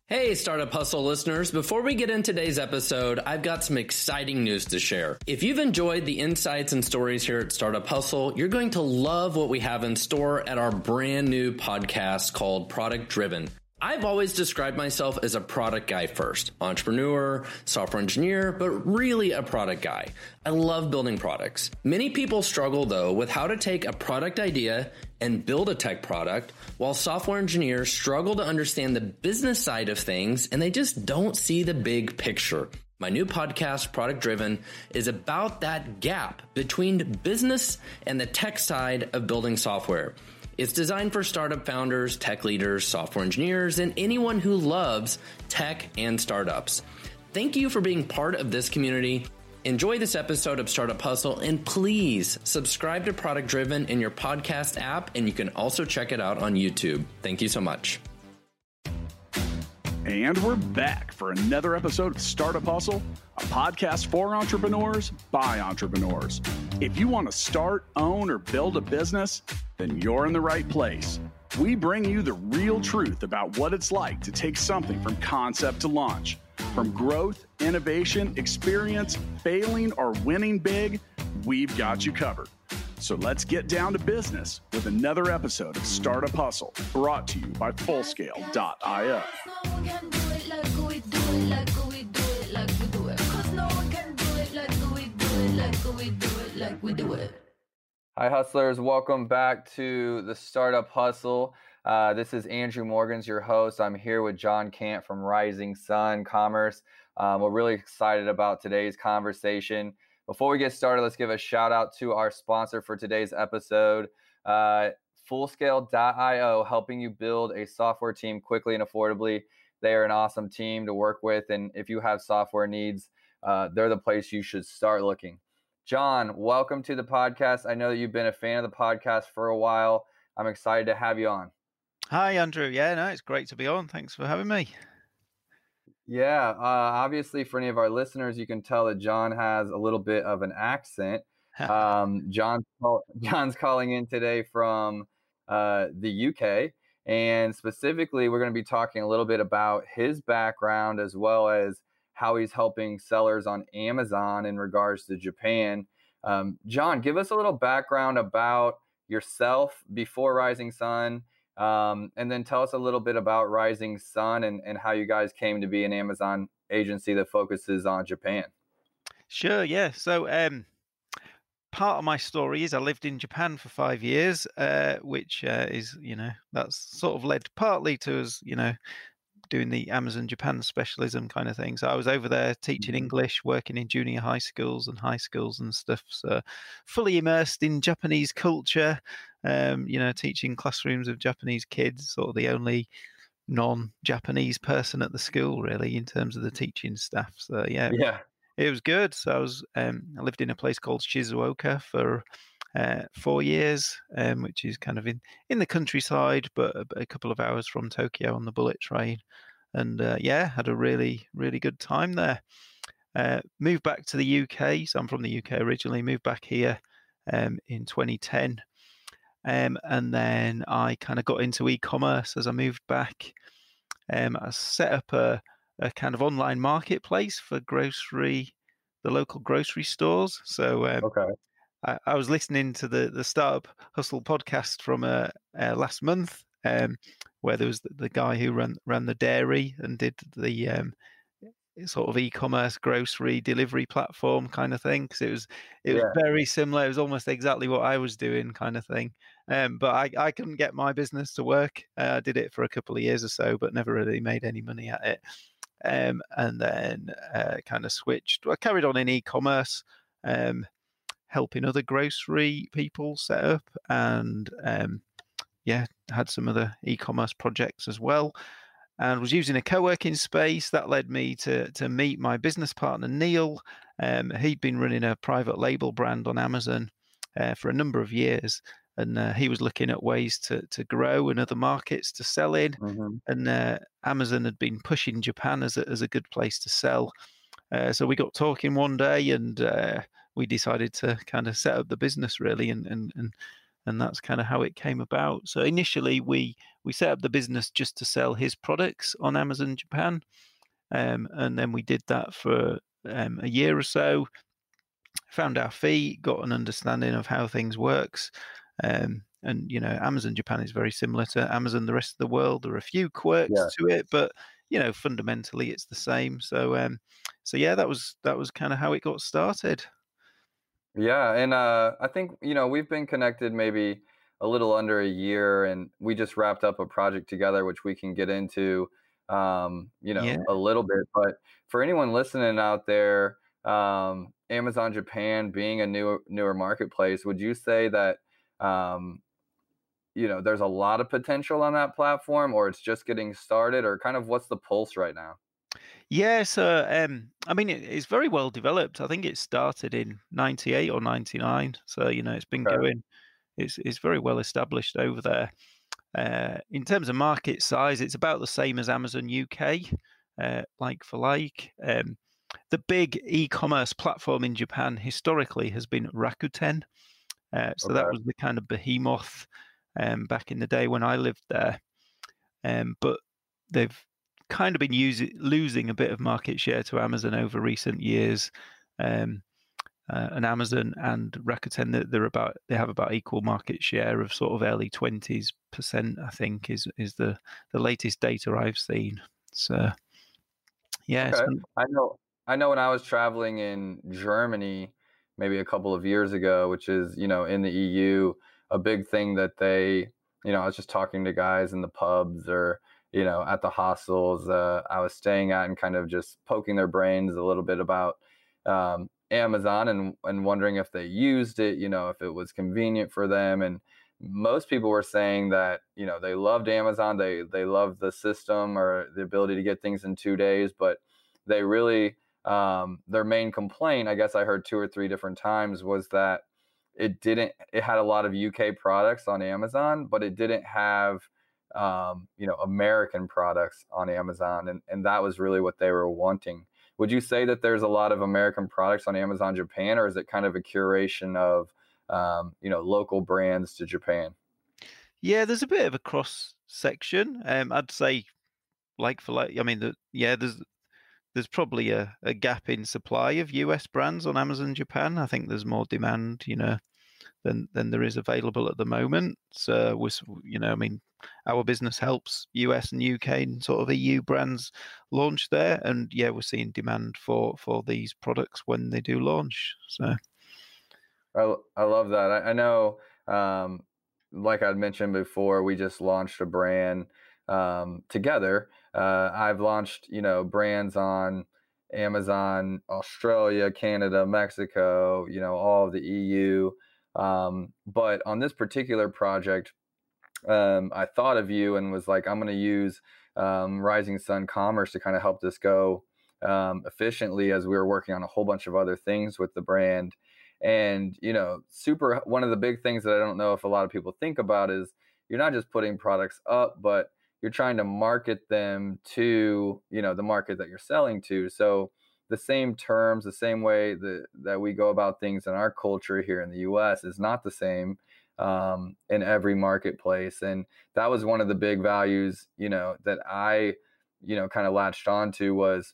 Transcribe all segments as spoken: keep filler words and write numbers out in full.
Hey, Startup Hustle listeners. Before we get into today's episode, I've got some exciting news to share. If you've enjoyed the insights and stories here at Startup Hustle, you're going to love what we have in store at our brand new podcast called Product Driven. I've always described myself as a product guy first, entrepreneur, software engineer, but really a product guy. I love building products. Many people struggle though with how to take a product idea and build a tech product, while software engineers struggle to understand the business side of things and they just don't see the big picture. My new podcast, Product Driven, is about that gap between business and the tech side of building software. It's designed for startup founders, tech leaders, software engineers, and anyone who loves tech and startups. Thank you for being part of this community. Enjoy this episode of Startup Hustle, and please subscribe to Product Driven in your podcast app, and you can also check it out on YouTube. Thank you so much. And we're back for another episode of Startup Hustle, a podcast for entrepreneurs by entrepreneurs. If you want to start, own, or build a business, then you're in the right place. We bring you the real truth about what it's like to take something from concept to launch. From growth, innovation, experience, failing, or winning big, we've got you covered. So let's get down to business with another episode of Startup Hustle, brought to you by Fullscale dot io. Hi, hustlers. Welcome back to the Startup Hustle. Uh, this is Andrew Morgans, your host. I'm here with John Cant from Rising Sun Commerce. Um, we're really excited about today's conversation. Before we get started, let's give a shout out to our sponsor for today's episode, uh, Fullscale dot io, helping you build a software team quickly and affordably. They are an awesome team to work with, and if you have software needs, uh, they're the place you should start looking. John, welcome to the podcast. I know that you've been a fan of the podcast for a while. I'm excited to have you on. Hi, Andrew. Yeah, no, it's great to be on. Thanks for having me. Yeah, uh, obviously for any of our listeners, you can tell that John has a little bit of an accent. Um, John, John's calling in today from uh, the U K, and specifically, we're going to be talking a little bit about his background as well as how he's helping sellers on Amazon in regards to Japan. Um, John, give us a little background about yourself before Rising Sun, um, and then tell us a little bit about Rising Sun and, and how you guys came to be an Amazon agency that focuses on Japan. Sure, yeah. So um, part of my story is I lived in Japan for five years, uh, which uh, is, you know, that's sort of led partly to us, you know, doing the Amazon Japan specialism kind of thing. So I was over there teaching English, working in junior high schools and high schools and stuff. So fully immersed in Japanese culture, um, you know, teaching classrooms of Japanese kids, sort of the only non-Japanese person at the school really in terms of the teaching staff. So yeah, yeah. It was good. So I was, um, I lived in a place called Shizuoka for uh, four years, um, which is kind of in, in the countryside, but a, a couple of hours from Tokyo on the bullet train. And uh, yeah, had a really, really good time there. Uh, moved back to the U K. So I'm from the U K originally, moved back here um, in twenty ten. Um, and then I kind of got into e-commerce as I moved back. Um, I set up a, a kind of online marketplace for grocery, the local grocery stores. So um, okay. I, I was listening to the, the Startup Hustle podcast from uh, uh, last month, um, where there was the, the guy who ran ran the dairy and did the um, sort of e-commerce grocery delivery platform kind of thing. Because it was it was yeah. very similar. It was almost exactly what I was doing, kind of thing. Um, but I, I couldn't get my business to work. Uh, I did it for a couple of years or so, but never really made any money at it. Um, and then uh, kind of switched. I carried on in e-commerce. Um, helping other grocery people set up, and um, yeah, had some other e-commerce projects as well, and was using a co-working space. That led me to to meet my business partner, Neil. Um, he'd been running a private label brand on Amazon uh, for a number of years, and uh, he was looking at ways to to grow in other markets to sell in, mm-hmm. and uh, Amazon had been pushing Japan as a, as a good place to sell. Uh, so we got talking one day, and uh, we decided to kind of set up the business really, and and and and that's kind of how it came about. So initially, we we set up the business just to sell his products on Amazon Japan, um, and then we did that for um, a year or so. Found our feet, got an understanding of how things works. Um, and, you know, Amazon Japan is very similar to Amazon the rest of the world. There are a few quirks yeah. to it, but, you know, fundamentally it's the same. So, um, so yeah, that was that was kind of how it got started. Yeah. And uh, I think, you know, we've been connected maybe a little under a year, and we just wrapped up a project together, which we can get into, um, you know, yeah. a little bit. But for anyone listening out there, um, Amazon Japan being a new, newer marketplace, would you say that, um, you know, there's a lot of potential on that platform, or it's just getting started, or kind of what's the pulse right now? Yeah, so um, I mean, it, it's very well developed. I think it started in ninety-eight or ninety-nine. So, you know, it's been okay. going, it's, it's very well established over there. Uh, in terms of market size, it's about the same as Amazon U K, uh, like for like. Um, The big e-commerce platform in Japan historically has been Rakuten. Uh, so okay. that was the kind of behemoth um, back in the day when I lived there. Um, but they've kind of been using, losing a bit of market share to Amazon over recent years. Um, uh, and Amazon and Rakuten, they're about they have about equal market share of sort of early twenties percent, I think, is is the the latest data I've seen. So yeah, okay. I know. I know when I was traveling in Germany, maybe a couple of years ago, which is, you know, in the E U, a big thing that they, you know, I was just talking to guys in the pubs or, you know, at the hostels uh, I was staying at, and kind of just poking their brains a little bit about um, Amazon and, and wondering if they used it, you know, if it was convenient for them. And most people were saying that, you know, they loved Amazon. They, they loved the system or the ability to get things in two days, but they really, Um, their main complaint, I guess I heard two or three different times, was that it didn't, it had a lot of U K products on Amazon, but it didn't have, um, you know, American products on Amazon. And, and that was really what they were wanting. Would you say that there's a lot of American products on Amazon Japan, or is it kind of a curation of, um, you know, local brands to Japan? Yeah, there's a bit of a cross section. Um, I'd say like for like, I mean, the, yeah, there's, There's probably a, a gap in supply of U S brands on Amazon Japan. I think there's more demand, you know, than than there is available at the moment. So, we, you know, I mean, our business helps U S and U K and sort of E U brands launch there, and yeah, we're seeing demand for for these products when they do launch. So, I I love that. I, I know, um, like I'd mentioned before, we just launched a brand um, together. Uh, I've launched, you know, brands on Amazon, Australia, Canada, Mexico, you know, all of the E U. Um, but on this particular project, um, I thought of you and was like, I'm going to use um, Rising Sun Commerce to kind of help this go um, efficiently, as we were working on a whole bunch of other things with the brand. And, you know, super, one of the big things that I don't know if a lot of people think about is you're not just putting products up, but you're trying to market them to, you know, the market that you're selling to. So the same terms, the same way that, that we go about things in our culture here in the U S is not the same um, in every marketplace. And that was one of the big values, you know, that I, you know, kind of latched onto was,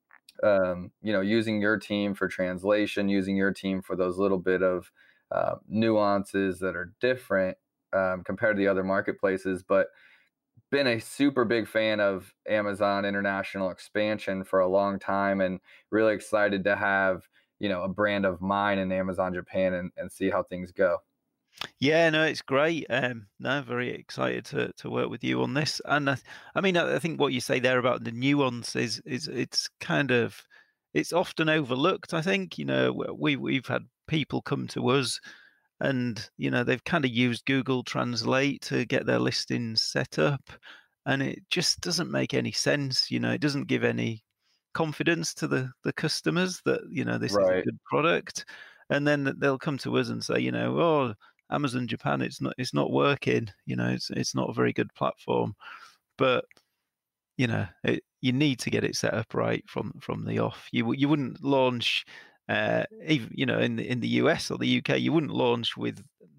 um, you know, using your team for translation, using your team for those little bit of uh, nuances that are different um, compared to the other marketplaces. But been a super big fan of Amazon international expansion for a long time, and really excited to have, you know, a brand of mine in Amazon Japan and, and see how things go. Yeah, no, it's great. Um, no, very excited to, to work with you on this. And I, I mean, I, I think what you say there about the nuance is, is it's kind of, it's often overlooked. I think, you know, we, we've had people come to us and, you know, they've kind of used Google Translate to get their listings set up, and it just doesn't make any sense. You know, it doesn't give any confidence to the, the customers that, you know, this right. is a good product. And then they'll come to us and say, you know, oh, Amazon Japan, it's not, it's not working. You know, it's, it's not a very good platform. But, you know, it, you need to get it set up right from, from the off. You, you wouldn't launch... Uh, even, you know, in the in the U S or the U K, you wouldn't launch with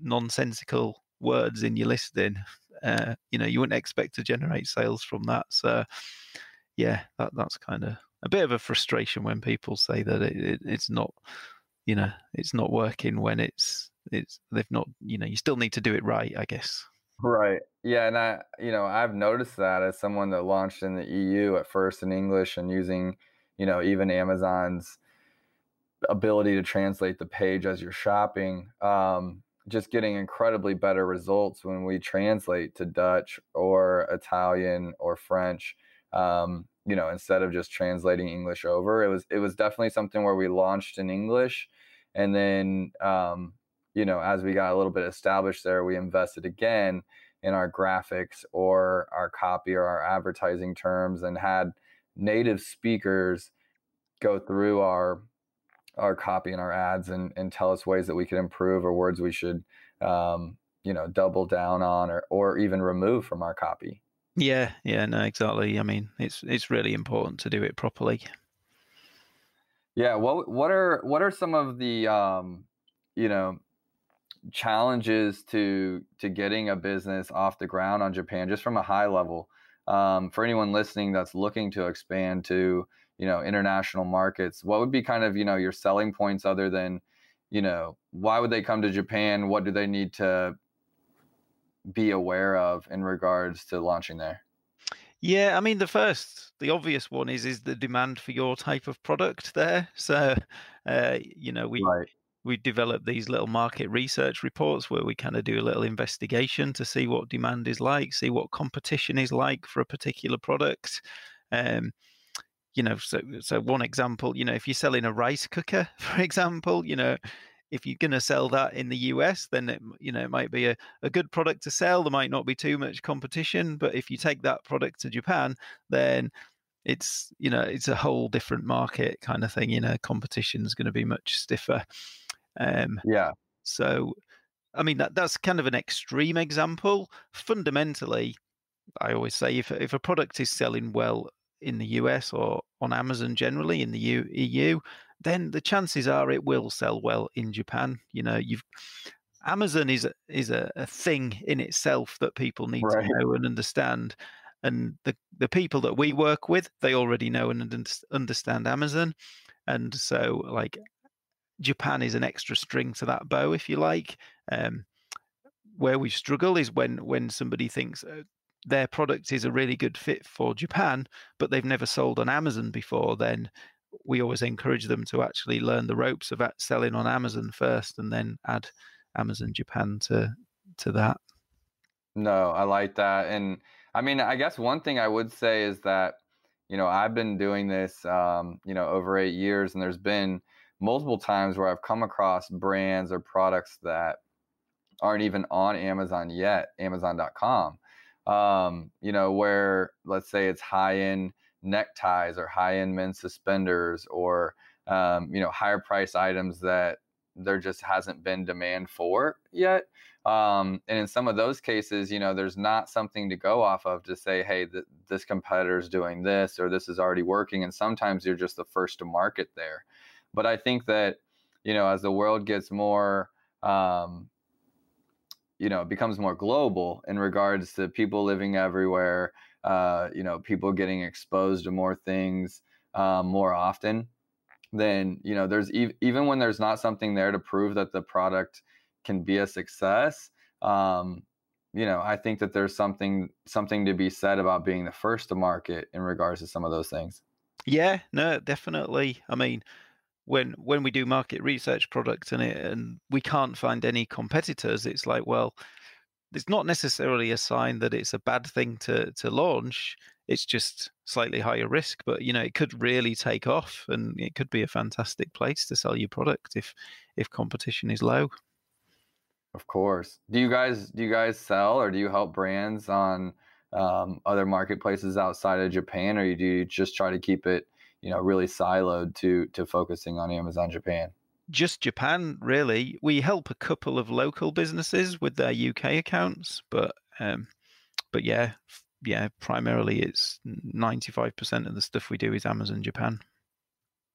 nonsensical words in your listing, uh, you know, you wouldn't expect to generate sales from that. So, yeah, that that's kind of a bit of a frustration when people say that it, it, it's not, you know, it's not working when it's it's they've not, you know, you still need to do it right, I guess. Right. Yeah, and I, you know, I've noticed that as someone that launched in the E U at first in English and using, you know, even Amazon's ability to translate the page as you're shopping, um, just getting incredibly better results when we translate to Dutch or Italian or French. Um, you know, instead of just translating English over, it was it was definitely something where we launched in English, and then um, you know, as we got a little bit established there, we invested again in our graphics or our copy or our advertising terms, and had native speakers go through our our copy and our ads and, and tell us ways that we could improve or words we should, um, you know, double down on or, or even remove from our copy. Yeah, yeah, no, exactly. I mean, it's it's really important to do it properly. Yeah. What what are what are some of the um, you know, challenges to to getting a business off the ground on Japan, just from a high level, um, for anyone listening that's looking to expand to, you know, international markets? What would be kind of, you know, your selling points other than, you know, why would they come to Japan? What do they need to be aware of in regards to launching there? Yeah, I mean, the first, the obvious one is is the demand for your type of product there. So, uh, you know, we Right. we develop these little market research reports where we kind of do a little investigation to see what demand is like, see what competition is like for a particular product. Um, you know, so so one example, you know, if you're selling a rice cooker, for example, you know, if you're going to sell that in the U S, then it, you know, it might be a, a good product to sell. There might not be too much competition, but if you take that product to Japan, then it's, you know, it's a whole different market kind of thing. You know, competition is going to be much stiffer. Um, Yeah. so, I mean, that that's kind of an extreme example. Fundamentally, I always say if if a product is selling well in the U S or on Amazon generally in the E U, then the chances are it will sell well in Japan. You know, you've Amazon is a, is a, a thing in itself that people need Right. to know and understand. And the the people that we work with, they already know and understand Amazon. And so, like, Japan is an extra string to that bow, if you like. Um, where we struggle is when when somebody thinks uh, their product is a really good fit for Japan, but they've never sold on Amazon before. Then we always encourage them to actually learn the ropes of selling on Amazon first, and then add Amazon Japan to to that. No, I like that. And I mean, I guess one thing I would say is that, you know, I've been doing this, um, you know, over eight years, and there's been multiple times where I've come across brands or products that aren't even on Amazon yet, Amazon dot com, um, you know, where let's say it's high-end neckties or high-end men's suspenders, or, um, you know, higher price items that there just hasn't been demand for yet. Um, and in some of those cases, you know, there's not something to go off of to say, hey, th- this competitor's doing this, or this is already working. And sometimes you're just the first to market there. But I think that, you know, as the world gets more, um, you know, it becomes more global in regards to people living everywhere, uh, you know, people getting exposed to more things um, more often, then, you know, there's e- even when there's not something there to prove that the product can be a success, um, you know, I think that there's something something to be said about being the first to market in regards to some of those things. Yeah, no, definitely. I mean, when when we do market research products and it and we can't find any competitors, it's like, well, it's not necessarily a sign that it's a bad thing to to launch. It's just slightly higher risk, but you know, it could really take off, and it could be a fantastic place to sell your product if if competition is low. Of course. Do you guys do you guys sell, or do you help brands on um, other marketplaces outside of Japan, or do you just try to keep it, you know, really siloed to to focusing on Amazon Japan? Just Japan, really. We help a couple of local businesses with their U K accounts, but um, but yeah, yeah, primarily it's ninety-five percent of the stuff we do is Amazon Japan.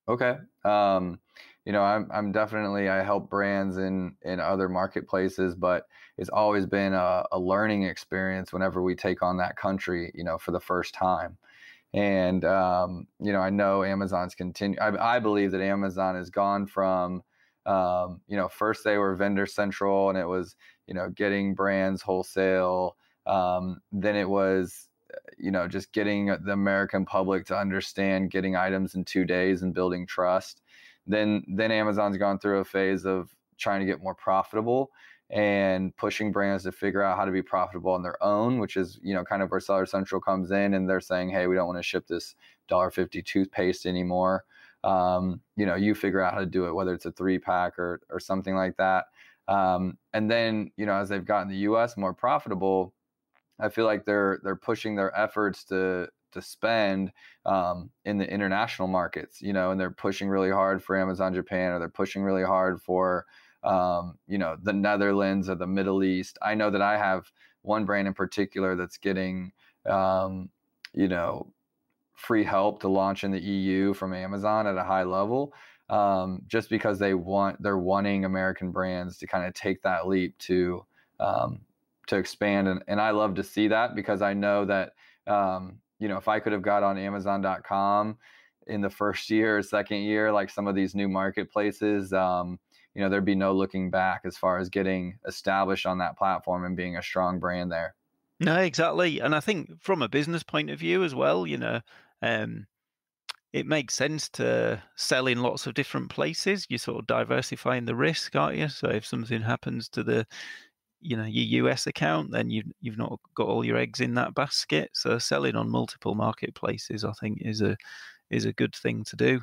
Okay. Um, you know, I'm I'm definitely I help brands in in other marketplaces, but it's always been a, a learning experience whenever we take on that country, you know, for the first time. And um, you know, I know Amazon's continue. I, I believe that Amazon has gone from, um, you know, first they were vendor central, and it was, you know, getting brands wholesale. Um, then it was, you know, just getting the American public to understand getting items in two days and building trust. Then, then Amazon's gone through a phase of trying to get more profitable and pushing brands to figure out how to be profitable on their own, which is, you know, kind of where Seller Central comes in, and they're saying, hey, we don't want to ship this one dollar fifty toothpaste anymore. Um, you know, you figure out how to do it, whether it's a three pack or, or something like that. Um, and then, you know, as they've gotten the U S more profitable, I feel like they're they're pushing their efforts to to spend um, in the international markets, you know, and they're pushing really hard for Amazon Japan, or they're pushing really hard for, um, you know, the Netherlands or the Middle East. I know that I have one brand in particular that's getting, um, you know, free help to launch in the E U from Amazon at a high level, um, just because they want they're wanting American brands to kind of take that leap to. Um, to expand. And, and I love to see that, because I know that, um, you know, if I could have got on Amazon dot com in the first year or second year, like some of these new marketplaces, um, you know, there'd be no looking back as far as getting established on that platform and being a strong brand there. No, exactly. And I think from a business point of view as well, you know, um, it makes sense to sell in lots of different places. You're sort of diversifying the risk, aren't you? So if something happens to the you know, your U S account, then you've you've not got all your eggs in that basket. So selling on multiple marketplaces, I think, is a is a good thing to do.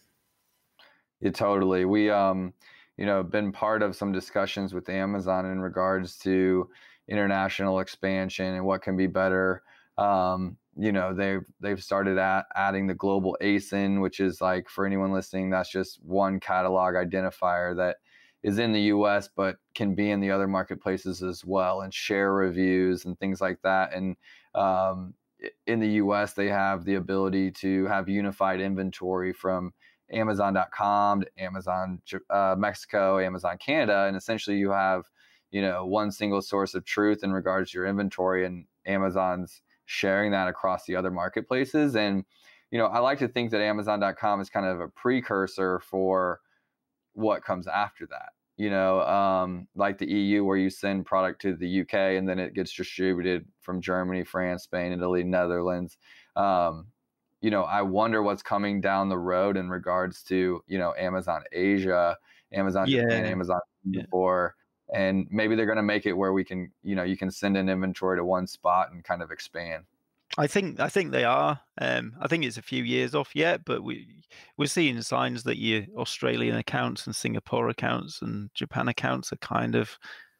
Yeah, totally. We um, you know, been part of some discussions with Amazon in regards to international expansion and what can be better. Um, you know, they've they've started at adding the global A S I N, which is, like, for anyone listening, that's just one catalog identifier that is in the U S but can be in the other marketplaces as well, and share reviews and things like that. And um, in the U S, they have the ability to have unified inventory from Amazon dot com to Amazon uh, Mexico, Amazon Canada, and essentially you have, you know, one single source of truth in regards to your inventory, and Amazon's sharing that across the other marketplaces. And, you know, I like to think that Amazon dot com is kind of a precursor for what comes after that, you know, um, like the E U, where you send product to the U K and then it gets distributed from Germany, France, Spain, Italy, Netherlands. Um, you know, I wonder what's coming down the road in regards to, you know, Amazon Asia, Amazon Yeah. Japan, Amazon Singapore, yeah. And maybe they're going to make it where we can, you know, you can send in inventory to one spot and kind of expand. I think I think they are. Um, I think it's a few years off yet, but we we're seeing signs that your Australian accounts and Singapore accounts and Japan accounts are kind of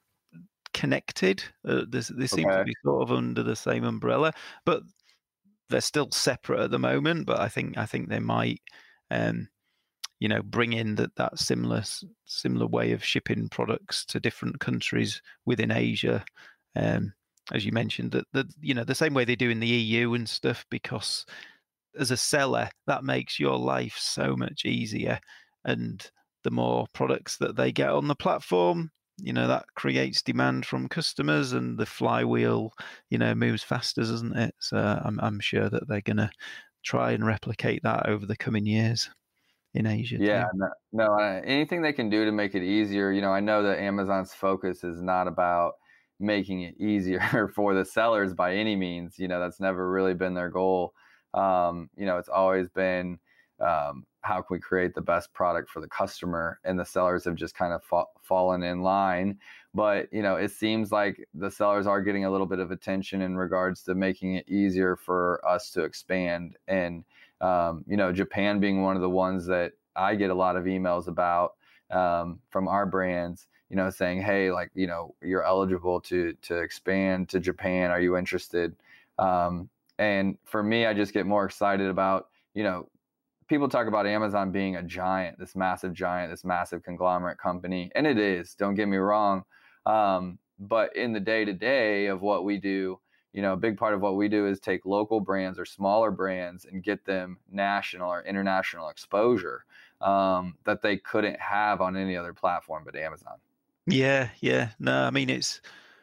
connected. Uh, they they seem Okay. to be sort of under the same umbrella, but they're still separate at the moment. But I think I think they might, um, you know, bring in that that similar similar way of shipping products to different countries within Asia. Um, as you mentioned, that the you know the same way they do in the E U and stuff, because as a seller that makes your life so much easier, and the more products that they get on the platform, you know, that creates demand from customers, and the flywheel, you know, moves faster, doesn't it? So I'm I'm sure that they're going to try and replicate that over the coming years in Asia. Yeah, too. no, no uh, anything they can do to make it easier. You know, I know that Amazon's focus is not about making it easier for the sellers by any means. You know, that's never really been their goal. Um, you know, it's always been, um, how can we create the best product for the customer? And the sellers have just kind of fa- fallen in line. But, you know, it seems like the sellers are getting a little bit of attention in regards to making it easier for us to expand. And, um, you know, Japan being one of the ones that I get a lot of emails about, um, from our brands, you know, saying, hey, like, you know, you're eligible to to expand to Japan. Are you interested? Um, and for me, I just get more excited about, you know, people talk about Amazon being a giant, this massive giant, this massive conglomerate company. And it is, don't get me wrong. Um, but in the day to day of what we do, you know, a big part of what we do is take local brands or smaller brands and get them national or international exposure um, that they couldn't have on any other platform but Amazon. Yeah, yeah. No, I mean, it's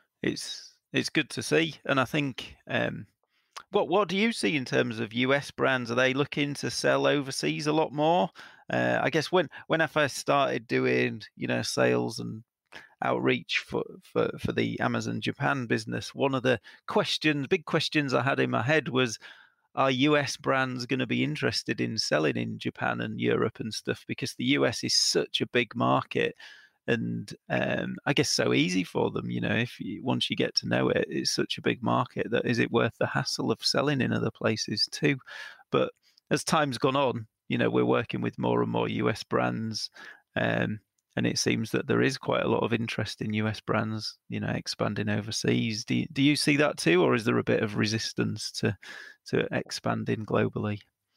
it's it's good to see, and I think um, what what do you see in terms of U S brands? Are they looking to sell overseas a lot more? Uh, I guess when when I first started doing, you know, sales and outreach for, for, for the Amazon Japan business, one of the questions, big questions I had in my head was, are U S brands going to be interested in selling in Japan and Europe and stuff? Because the U S is such a big market, and um, I guess so easy for them. You know, if you, once you get to know it, it's such a big market that is it worth the hassle of selling in other places too? But as time's gone on, you know, we're working with more and more U S brands, um, and it seems that there is quite a lot of interest in U S brands, you know, expanding overseas. Do you, do you see that too, or is there a bit of resistance to to expanding globally?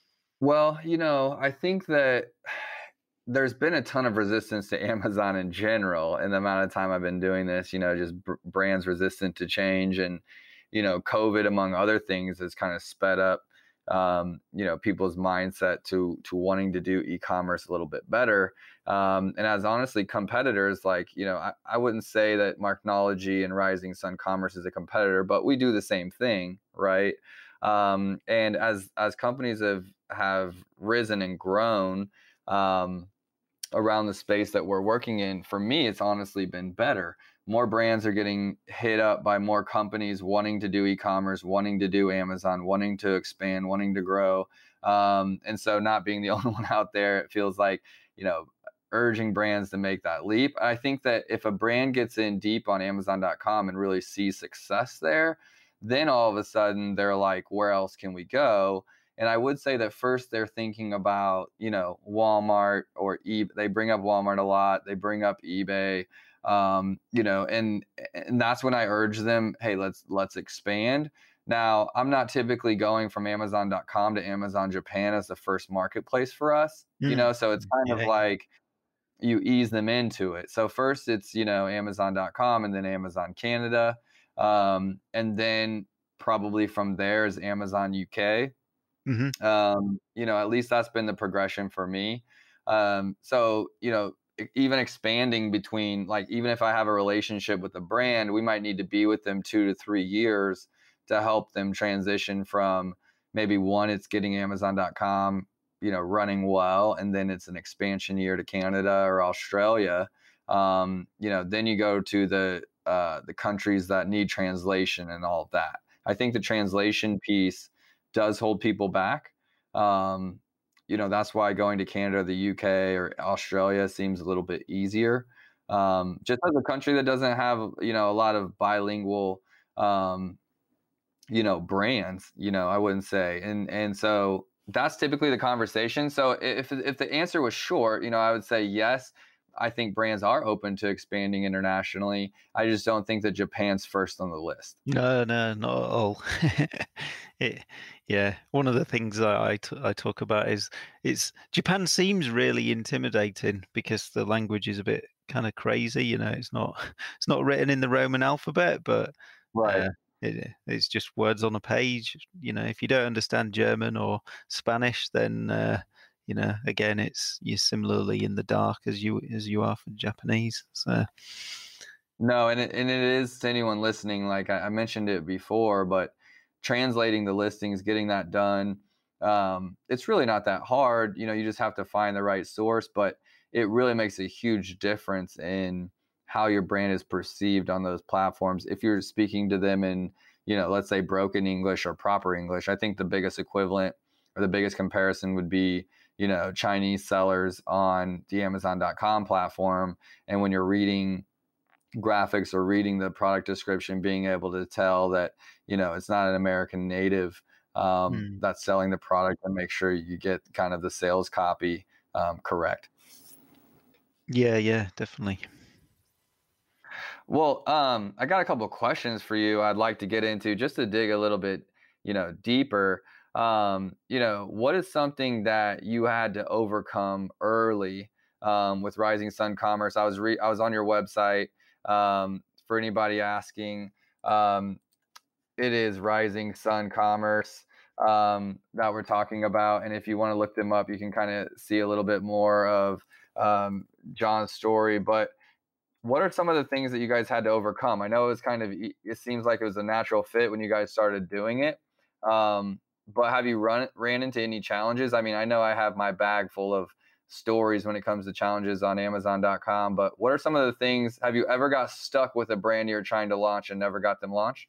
Well, you know, I think that there's been a ton of resistance to Amazon in general in the amount of time I've been doing this, you know, just b- brands resistant to change. And, you know, COVID, among other things, has kind of sped up, um, you know, people's mindset to to wanting to do e-commerce a little bit better. Um, and as honestly competitors, like, you know, I, I wouldn't say that Marknology and Rising Sun Commerce is a competitor, but we do the same thing, right? Um, and as as companies have have risen and grown, um, around the space that we're working in, for me, it's honestly been better. More brands are getting hit up by more companies wanting to do e-commerce, wanting to do Amazon, wanting to expand, wanting to grow. Um, and so not being the only one out there, it feels like, you know, urging brands to make that leap. I think that if a brand gets in deep on Amazon dot com and really sees success there, then all of a sudden they're like, where else can we go? And I would say that first they're thinking about, you know, Walmart or eBay. They bring up Walmart a lot. They bring up eBay, um, you know, and and that's when I urge them, hey, let's let's expand. Now, I'm not typically going from Amazon dot com to Amazon Japan as the first marketplace for us, mm. you know, so it's kind yeah. of like you ease them into it. So first it's, you know, Amazon dot com and then Amazon Canada. Um, and then probably from there is Amazon U K. Mm-hmm. Um, you know, at least that's been the progression for me. Um, so, you know, even expanding between, like, even if I have a relationship with a brand, we might need to be with them two to three years to help them transition from maybe one, it's getting Amazon dot com, you know, running well, and then it's an expansion year to Canada or Australia. Um, you know, then you go to the uh, the countries that need translation and all of that. I think the translation piece does hold people back. Um, you know, that's why going to Canada, the U K, or Australia seems a little bit easier. Um, just as a country that doesn't have, you know, a lot of bilingual, um, you know, brands, you know, I wouldn't say. And and so that's typically the conversation. So if if the answer was short, you know, I would say yes. I think brands are open to expanding internationally. I just don't think that Japan's first on the list. No, no, not at all. it, yeah, one of the things that I, t- I talk about is it's Japan seems really intimidating because the language is a bit kind of crazy. You know, it's not it's not written in the Roman alphabet, but right. Uh, it, it's just words on a page. You know, if you don't understand German or Spanish, then uh, you know, again, it's you're similarly in the dark as you as you are for Japanese. So no, and it, and it is to anyone listening. Like I, I mentioned it before, but translating the listings, getting that done, um, it's really not that hard. You know, you just have to find the right source, but it really makes a huge difference in how your brand is perceived on those platforms. If you're speaking to them in, you know, let's say broken English or proper English, I think the biggest equivalent or the biggest comparison would be, you know, Chinese sellers on the Amazon dot com platform. And when you're reading graphics or reading the product description, being able to tell that, you know, it's not an American native um, mm. that's selling the product, and make sure you get kind of the sales copy um, correct. Yeah, yeah, definitely. Well, um, I got a couple of questions for you I'd like to get into just to dig a little bit, you know, deeper. Um, you know, what is something that you had to overcome early um, with Rising Sun Commerce? I was re- I was on your website. Um, for anybody asking, um, it is Rising Sun Commerce um, that we're talking about. And if you want to look them up, you can kind of see a little bit more of um, John's story. But what are some of the things that you guys had to overcome? I know it was kind of, it seems like it was a natural fit when you guys started doing it. Um, but have you run ran into any challenges? I mean, I know I have my bag full of stories when it comes to challenges on Amazon dot com, but what are some of the things, have you ever got stuck with a brand you're trying to launch and never got them launched?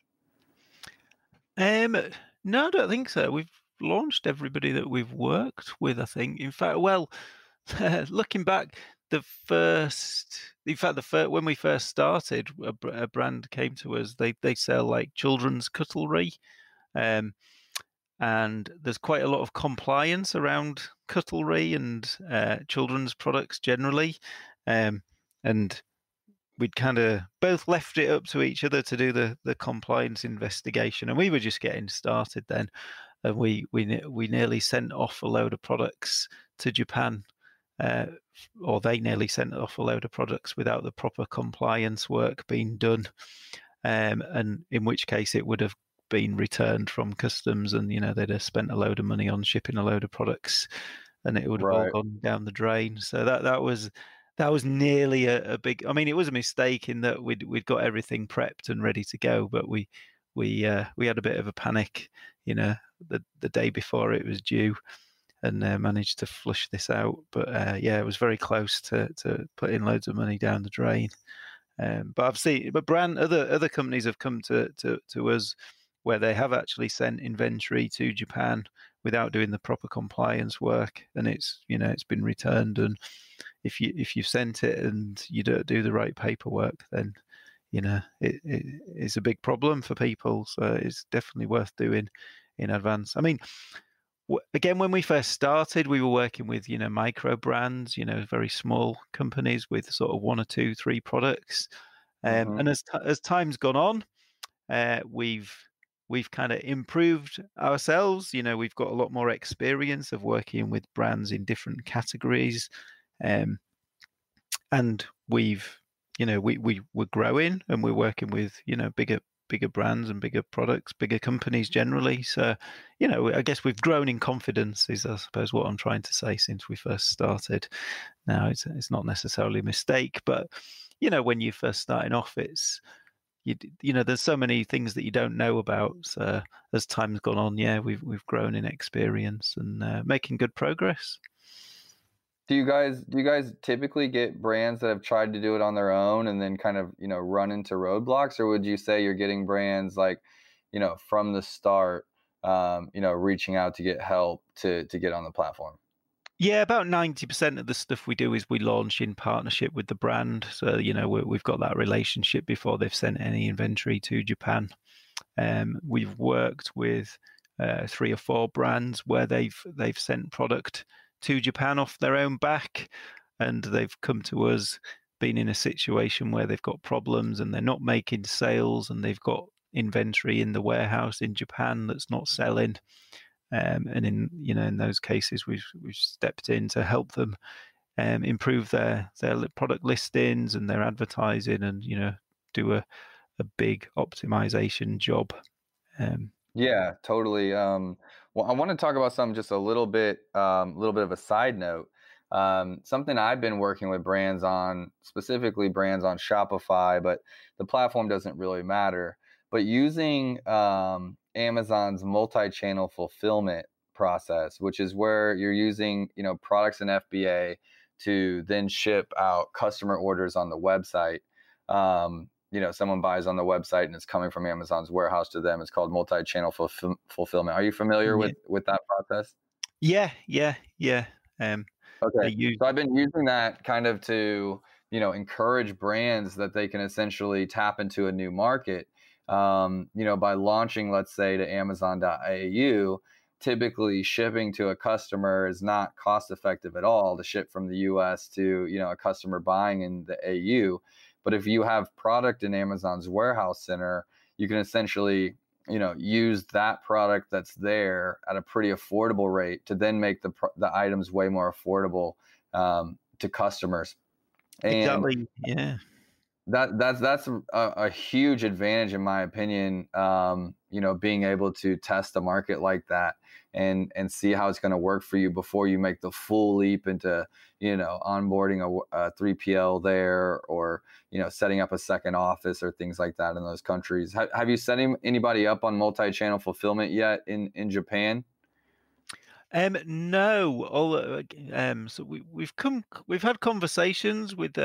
Um, no, I don't think so. We've launched everybody that we've worked with, I think. In fact, well, looking back, the first, in fact, the first, when we first started, a, a brand came to us. They they sell like children's cutlery, um, and there's quite a lot of compliance around cutlery and uh, children's products generally, um, and we'd kind of both left it up to each other to do the the compliance investigation, and we were just getting started then, and we we we nearly sent off a load of products to Japan. Uh, or they nearly sent off a load of products without the proper compliance work being done, um, and in which case it would have been returned from customs, and you know they'd have spent a load of money on shipping a load of products, and it would have Right. all gone down the drain. So that that was that was nearly a, a big. I mean, it was a mistake in that we'd we'd got everything prepped and ready to go, but we we uh, we had a bit of a panic, you know, the the day before it was due. And uh, managed to flush this out, but uh, yeah, it was very close to to putting loads of money down the drain. Um, but I've seen, but brand other other companies have come to, to to us where they have actually sent inventory to Japan without doing the proper compliance work, and it's you know it's been returned. And if you if you've sent it and you don't do the right paperwork, then you know it, it it's a big problem for people. So it's definitely worth doing in advance. I mean. Again, when we first started, we were working with, you know, micro brands, you know, very small companies with sort of one or two, three products. Um, Mm-hmm. and as t- as time's gone on, uh, we've we've kind of improved ourselves. You know, we've got a lot more experience of working with brands in different categories, um, and we've, you know, we we we're growing and we're working with, you know, bigger. bigger brands and bigger products, bigger companies generally. So, you know, I guess we've grown in confidence is, I suppose, what I'm trying to say since we first started. Now, it's it's not necessarily a mistake, but, you know, when you're first starting off, it's, you, you know, there's so many things that you don't know about. So as time's gone on, yeah, we've, we've grown in experience and uh, making good progress. Do you guys do you guys typically get brands that have tried to do it on their own and then kind of, you know, run into roadblocks, or would you say you're getting brands like, you know, from the start, um, you know, reaching out to get help to to get on the platform? Yeah, about ninety percent of the stuff we do is we launch in partnership with the brand. So, you know, we, we've got that relationship before they've sent any inventory to Japan. Um, we've worked with uh, three or four brands where they've they've sent product to Japan off their own back, and they've come to us being in a situation where they've got problems and they're not making sales and they've got inventory in the warehouse in Japan that's not selling. Um, and in you know in those cases we've we've stepped in to help them um, improve their their product listings and their advertising, and you know do a a big optimization job. Um, Yeah, totally. Um, well, I want to talk about something just a little bit, um, a little bit of a side note. Um, something I've been working with brands on, specifically brands on Shopify, but the platform doesn't really matter. But using um, Amazon's multi-channel fulfillment process, which is where you're using, you know, products in F B A to then ship out customer orders on the website. Um, you know, someone buys on the website and it's coming from Amazon's warehouse to them. It's called multi-channel fulfill- fulfillment. Are you familiar yeah, with with that process? yeah, yeah, yeah. Um, they Okay. use So I've been using that kind of to, you know, encourage brands that they can essentially tap into a new market, um, you know, by launching, let's say, to Amazon dot A U. Typically shipping to a customer is not cost effective at all to ship from the U S to, you know, a customer buying in the A U. But if you have product in Amazon's warehouse center, you can essentially, you know, use that product that's there at a pretty affordable rate to then make the the items way more affordable um, to customers. And exactly, yeah. That that's that's a, a huge advantage in my opinion. Um, you know, being able to test a market like that and and see how it's going to work for you before you make the full leap into, you know, onboarding a, a three P L there, or, you know, setting up a second office or things like that in those countries. Have, have you set any, anybody up on multi-channel fulfillment yet in in Japan? Um, no, although, um, so we, we've come, we've had conversations with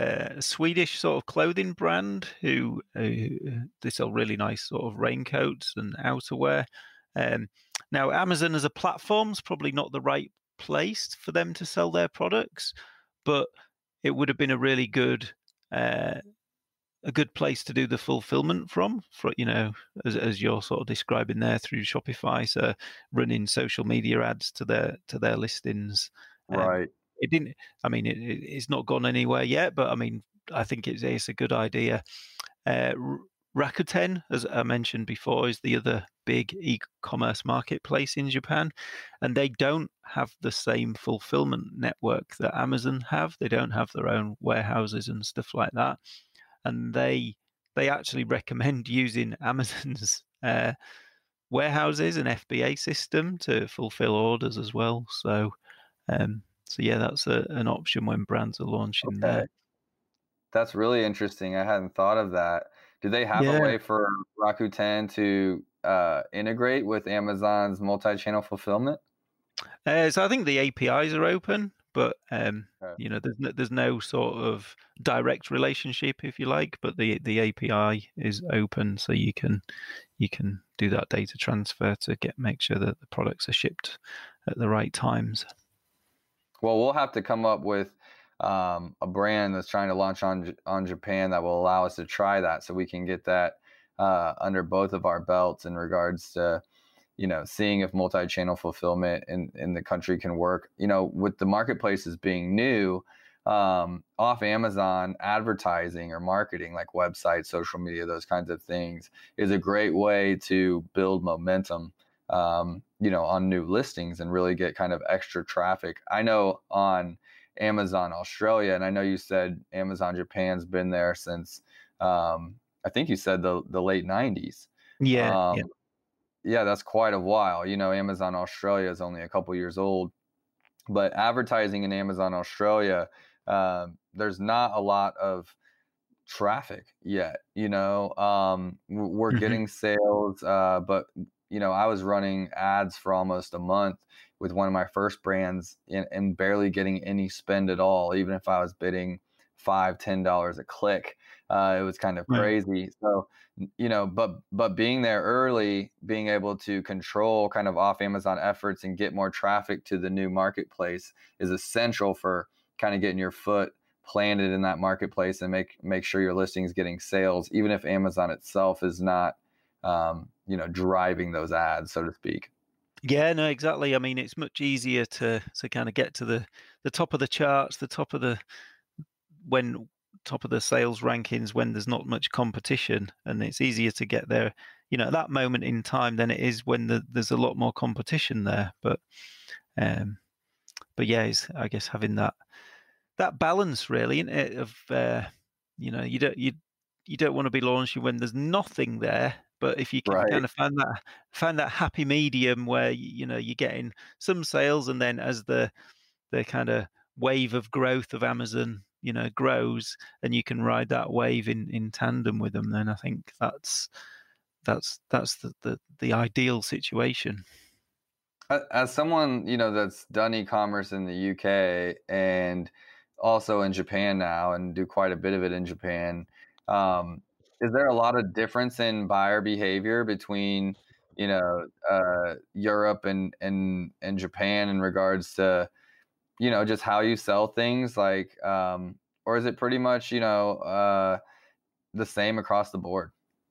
a Swedish sort of clothing brand who uh, they sell really nice sort of raincoats and outerwear. Um, now, Amazon as a platform is probably not the right place for them to sell their products, but it would have been a really good uh, a good place to do the fulfillment from, for, you know, as, as you're sort of describing there through Shopify, so running social media ads to their to their listings. Right. Um, it didn't. I mean, it, it's not gone anywhere yet, but I mean, I think it's it's a good idea. Uh, Rakuten, as I mentioned before, is the other big e-commerce marketplace in Japan, and they don't have the same fulfillment network that Amazon have. They don't have their own warehouses and stuff like that. And they they actually recommend using Amazon's uh, warehouses and F B A system to fulfill orders as well. So, um, so yeah, that's a, an option when brands are launching Okay. there. That's really interesting. I hadn't thought of that. Do they have Yeah. a way for Rakuten to uh, integrate with Amazon's multi-channel fulfillment? Uh, so I think the A P Is are open, but um, Okay. you know, there's no, there's no sort of direct relationship, if you like. But the the A P I is open, so you can you can do that data transfer to get make sure that the products are shipped at the right times. Well, we'll have to come up with um, a brand that's trying to launch on on Japan that will allow us to try that, so we can get that uh, under both of our belts in regards to, you know, seeing if multi-channel fulfillment in, in the country can work. You know, with the marketplaces being new, um, off Amazon, advertising or marketing like websites, social media, those kinds of things is a great way to build momentum, um, you know, on new listings and really get kind of extra traffic. I know on Amazon Australia, and I know you said Amazon Japan's been there since, um, I think you said the, the late nineties. Yeah, Um, yeah. Yeah, that's quite a while. You know, Amazon Australia is only a couple years old, but advertising in Amazon Australia, um, there's not a lot of traffic yet. You know, um, we're Mm-hmm. getting sales, uh, but you know, I was running ads for almost a month with one of my first brands and, and barely getting any spend at all, even if I was bidding five, ten dollars a click. Uh, it was kind of crazy. So, you know, but but being there early, being able to control kind of off Amazon efforts and get more traffic to the new marketplace is essential for kind of getting your foot planted in that marketplace and make make sure your listing is getting sales, even if Amazon itself is not, um, you know, driving those ads, so to speak. Yeah, no, exactly. I mean, it's much easier to to kind of get to the the top of the charts, the top of the when top of the sales rankings when there's not much competition, and it's easier to get there, you know, at that moment in time than it is when the, there's a lot more competition there. But um, but yeah, it's, I guess having that that balance really, isn't it, of uh, you know, you don't you you don't want to be launching when there's nothing there. But if you can Right. kind of find that find that happy medium where you know you're getting some sales, and then as the the kind of wave of growth of Amazon, you know, grows, and you can ride that wave in, in tandem with them, then I think that's that's that's the, the, the ideal situation. As someone, you know, that's done e-commerce in the U K and also in Japan now and do quite a bit of it in Japan, um, is there a lot of difference in buyer behavior between, you know, uh, Europe and, and, and Japan in regards to, you know, just how you sell things, like, um, or is it pretty much, you know, uh, the same across the board?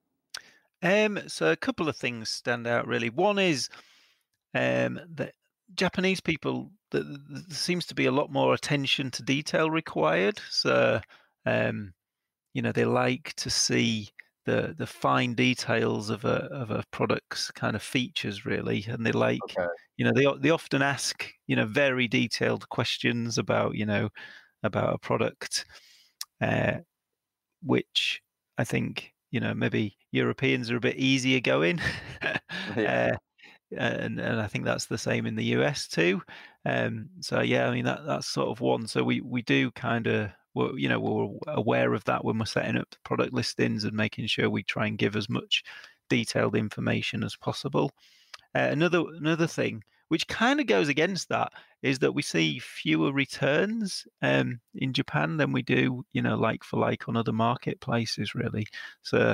Um, so a couple of things stand out really. One is um, that Japanese people, there seems to be a lot more attention to detail required. So, um, you know, they like to see the the fine details of a of a product's kind of features really, and they like, Okay. you know, they they often ask, you know, very detailed questions about, you know, about a product. Uh, which I think, you know, maybe Europeans are a bit easier going. Yeah. uh, and and I think that's the same in the U S too. Um, so yeah, I mean that that's sort of one. So we we do kind of, we're, you know, we're aware of that when we're setting up the product listings and making sure we try and give as much detailed information as possible. Uh, another another thing which kind of goes against that is that we see fewer returns um, in Japan than we do, you know, like for like on other marketplaces, really. So,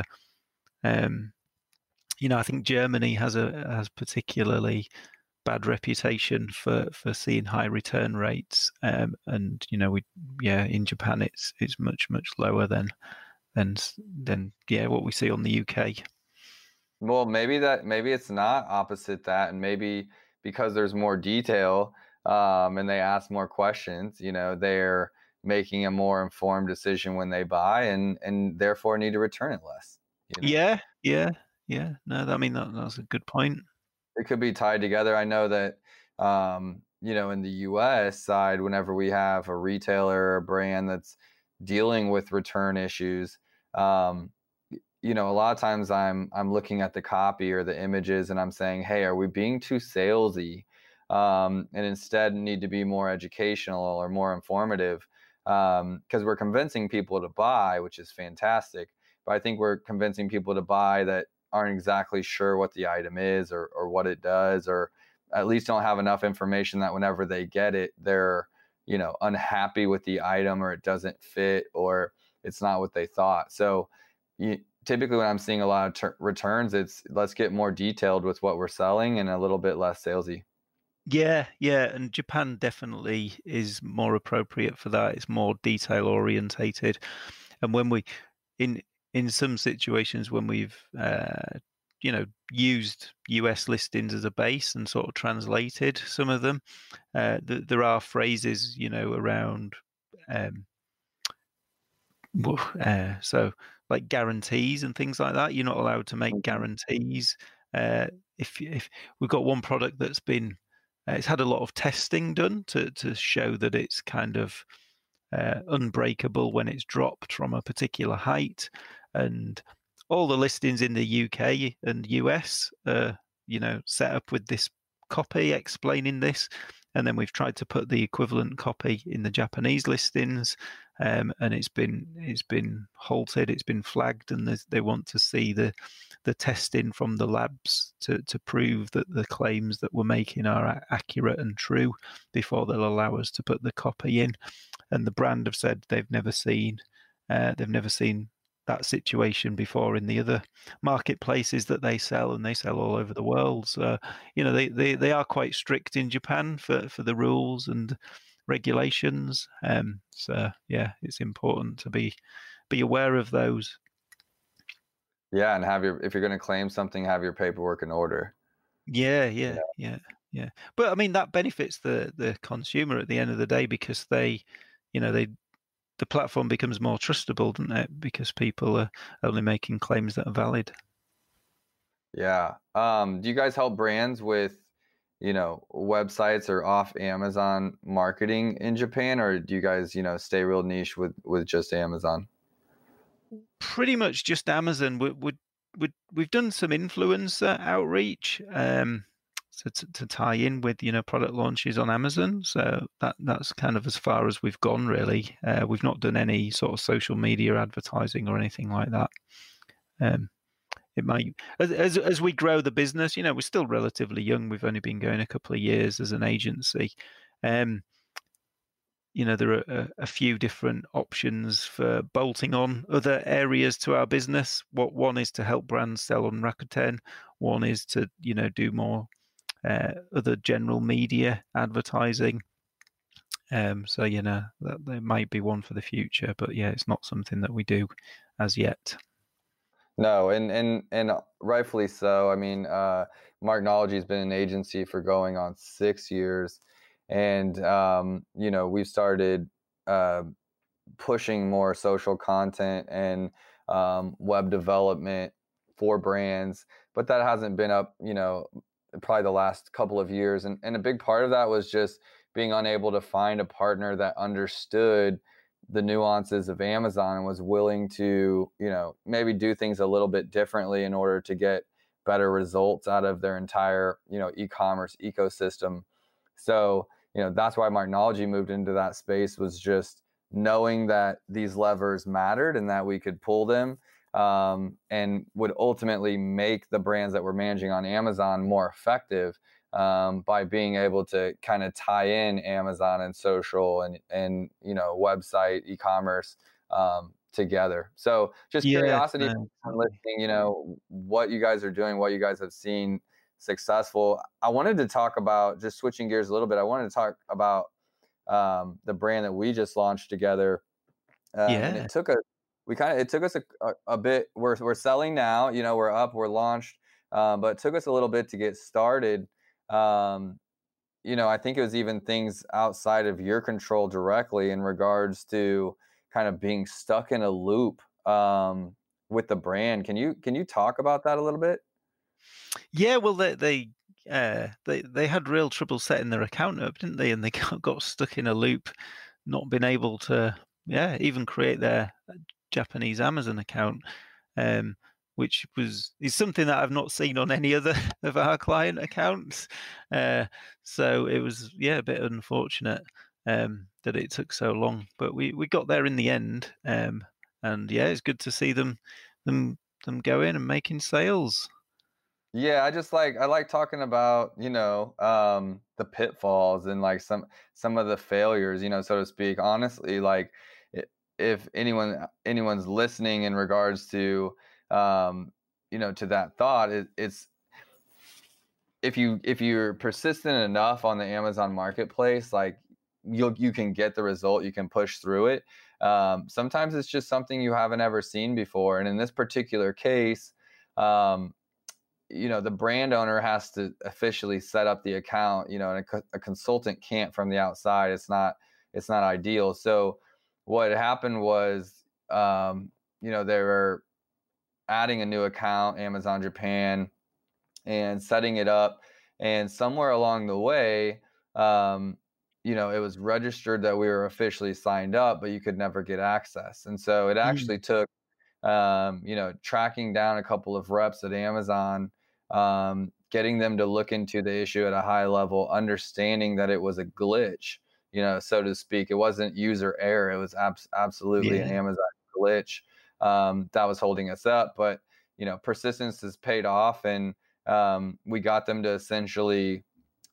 um, you know, I think Germany has a has particularly bad reputation for, for seeing high return rates, um, and you know, we yeah, in Japan it's it's much much lower than than than yeah what we see on the U K. Well, maybe that maybe it's not opposite that, and maybe because there's more detail, um, and they ask more questions, you know, they're making a more informed decision when they buy, and and therefore need to return it less. You know, Yeah, yeah, yeah. No, I mean that, that's a good point. it could be tied together. I know that, um, you know, in the U S side, whenever we have a retailer or a brand that's dealing with return issues, um, you know, a lot of times I'm I'm looking at the copy or the images and I'm saying, hey, are we being too salesy? Um, and instead need to be more educational or more informative, because um, we're convincing people to buy, which is fantastic. But I think we're convincing people to buy that aren't exactly sure what the item is or or what it does, or at least don't have enough information that whenever they get it, they're, you know, unhappy with the item, or it doesn't fit, or it's not what they thought. So you, typically when I'm seeing a lot of ter- returns, it's let's get more detailed with what we're selling and a little bit less salesy. Yeah, yeah, and Japan definitely is more appropriate for that. It's more detail orientated, and when we, in in some situations when we've uh, you know used U S listings as a base and sort of translated some of them, uh, th- there are phrases, you know, around um, uh, so like guarantees and things like that. You're not allowed to make guarantees. Uh, if if we've got one product that's been, uh, it's had a lot of testing done to to show that it's kind of uh, unbreakable when it's dropped from a particular height, and all the listings in the U K and U S are, you know, set up with this copy explaining this, and then we've tried to put the equivalent copy in the Japanese listings, um, and it's been it's been halted, it's been flagged, and they want to see the the testing from the labs to to prove that the claims that we're making are accurate and true before they'll allow us to put the copy in. And the brand have said they've never seen uh, they've never seen that situation before in the other marketplaces that they sell, and they sell all over the world. So, you know, they, they, they are quite strict in Japan for, for the rules and regulations. Um, so yeah, it's important to be be aware of those. Yeah, and have your if you're going to claim something, have your paperwork in order. Yeah, yeah, You know? yeah, yeah. But I mean, that benefits the the consumer at the end of the day, because they, you know, they the platform becomes more trustable, doesn't it? Because people are only making claims that are valid. Yeah. Um, do you guys help brands with, you know, websites or off Amazon marketing in Japan, or do you guys, you know, stay real niche with with just Amazon? Pretty much just Amazon. We, we, we, we've done some influencer outreach, um, so to, to tie in with, you know, product launches on Amazon. So that that's kind of as far as we've gone, really. Uh, we've not done any sort of social media advertising or anything like that. Um, it might, as, as as we grow the business, you know, we're still relatively young. We've only been going a couple of years as an agency. Um, you know, there are a, a few different options for bolting on other areas to our business. What one is to help brands sell on Rakuten. One is to, you know, do more uh, other general media advertising. Um, so, you know, that there might be one for the future, but yeah, it's not something that we do as yet. No, and and and rightfully so. I mean, uh, Marknology has been an agency for going on six years, and um, you know, we've started uh, pushing more social content and um, web development for brands, but that hasn't been up, you know, probably the last couple of years, and and a big part of that was just being unable to find a partner that understood the nuances of Amazon and was willing to, you know, maybe do things a little bit differently in order to get better results out of their entire, you know, e-commerce ecosystem. So, you know, that's why Marknology moved into that space, was just knowing that these levers mattered and that we could pull them, um, and would ultimately make the brands that we're managing on Amazon more effective, um, by being able to kind of tie in Amazon and social and, and, you know, website, e-commerce, um, together. So just Yeah, curiosity no, on listening, you know, what you guys are doing, what you guys have seen successful. I wanted to talk about, just switching gears a little bit, I wanted to talk about um, the brand that we just launched together. Um, yeah. and it took a, we kind of, it took us a, a, a bit, we're, we're selling now, you know, we're up, we're launched, um, but it took us a little bit to get started. Um, you know, I think it was even things outside of your control directly in regards to kind of being stuck in a loop, um, with the brand. Can you, can you talk about that a little bit? Yeah, well, they they uh, they they had real trouble setting their account up, didn't they? And they got, got stuck in a loop, not being able to, yeah, even create their Japanese Amazon account, um, which was is something that I've not seen on any other of our client accounts. Uh, so it was, yeah, a bit unfortunate um, that it took so long, but we, we got there in the end, um, and yeah, it's good to see them them them go in and making sales. Yeah, I just like, I like talking about, you know, um, the pitfalls and like some some of the failures, you know, so to speak. Honestly, like i- if anyone anyone's listening in regards to, um, you know, to that thought, it, it's if you if you're persistent enough on the Amazon marketplace, like you'll you can get the result, you can push through it. Um, sometimes it's just something you haven't ever seen before, and in this particular case, um, you know, the brand owner has to officially set up the account, you know, and a, a consultant can't from the outside. It's not, it's not ideal. So what happened was, um, you know, they were adding a new account, Amazon Japan, and setting it up. And somewhere along the way, um, you know, it was registered that we were officially signed up, but you could never get access. And so it Mm. actually took, um, you know, tracking down a couple of reps at Amazon, um, getting them to look into the issue at a high level, understanding that it was a glitch, you know, so to speak. It wasn't user error. It was abs- absolutely an Yeah. Amazon glitch, um, that was holding us up. But, you know, persistence has paid off, and um, we got them to essentially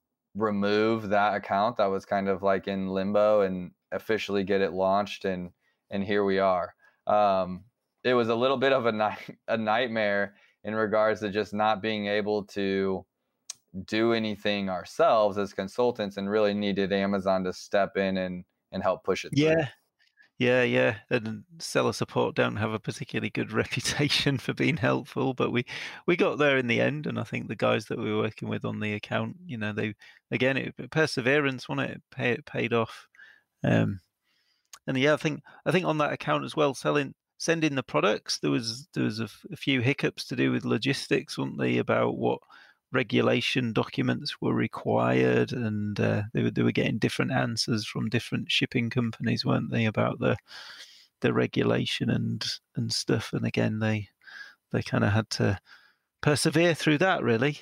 remove that account that was kind of like in limbo and officially get it launched, and and here we are. Um, it was a little bit of a night a nightmare in regards to just not being able to do anything ourselves as consultants, and really needed Amazon to step in and and help push it through. Yeah. Yeah, yeah, and seller support don't have a particularly good reputation for being helpful, but we we got there in the end, and I think the guys that we were working with on the account, you know, they again, it, perseverance, wasn't it? Pay, it paid off, um, and yeah, I think I think on that account as well, selling sending the products, there was there was a, f- a few hiccups to do with logistics, weren't they, about what regulation documents were required, and uh, they were they were getting different answers from different shipping companies, weren't they, about the the regulation and and stuff. And again, they they kind of had to persevere through that, really.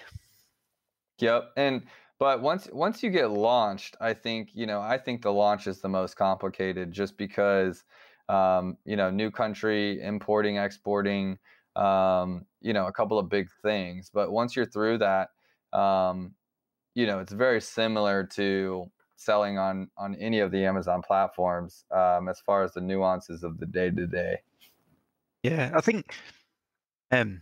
Yep. And but once once you get launched, I think, you know, I think the launch is the most complicated, just because, um, you know, new country, importing, exporting, um, you know, a couple of big things. But once you're through that, um, you know, it's very similar to selling on on any of the Amazon platforms, um, as far as the nuances of the day to day. Yeah, I think um,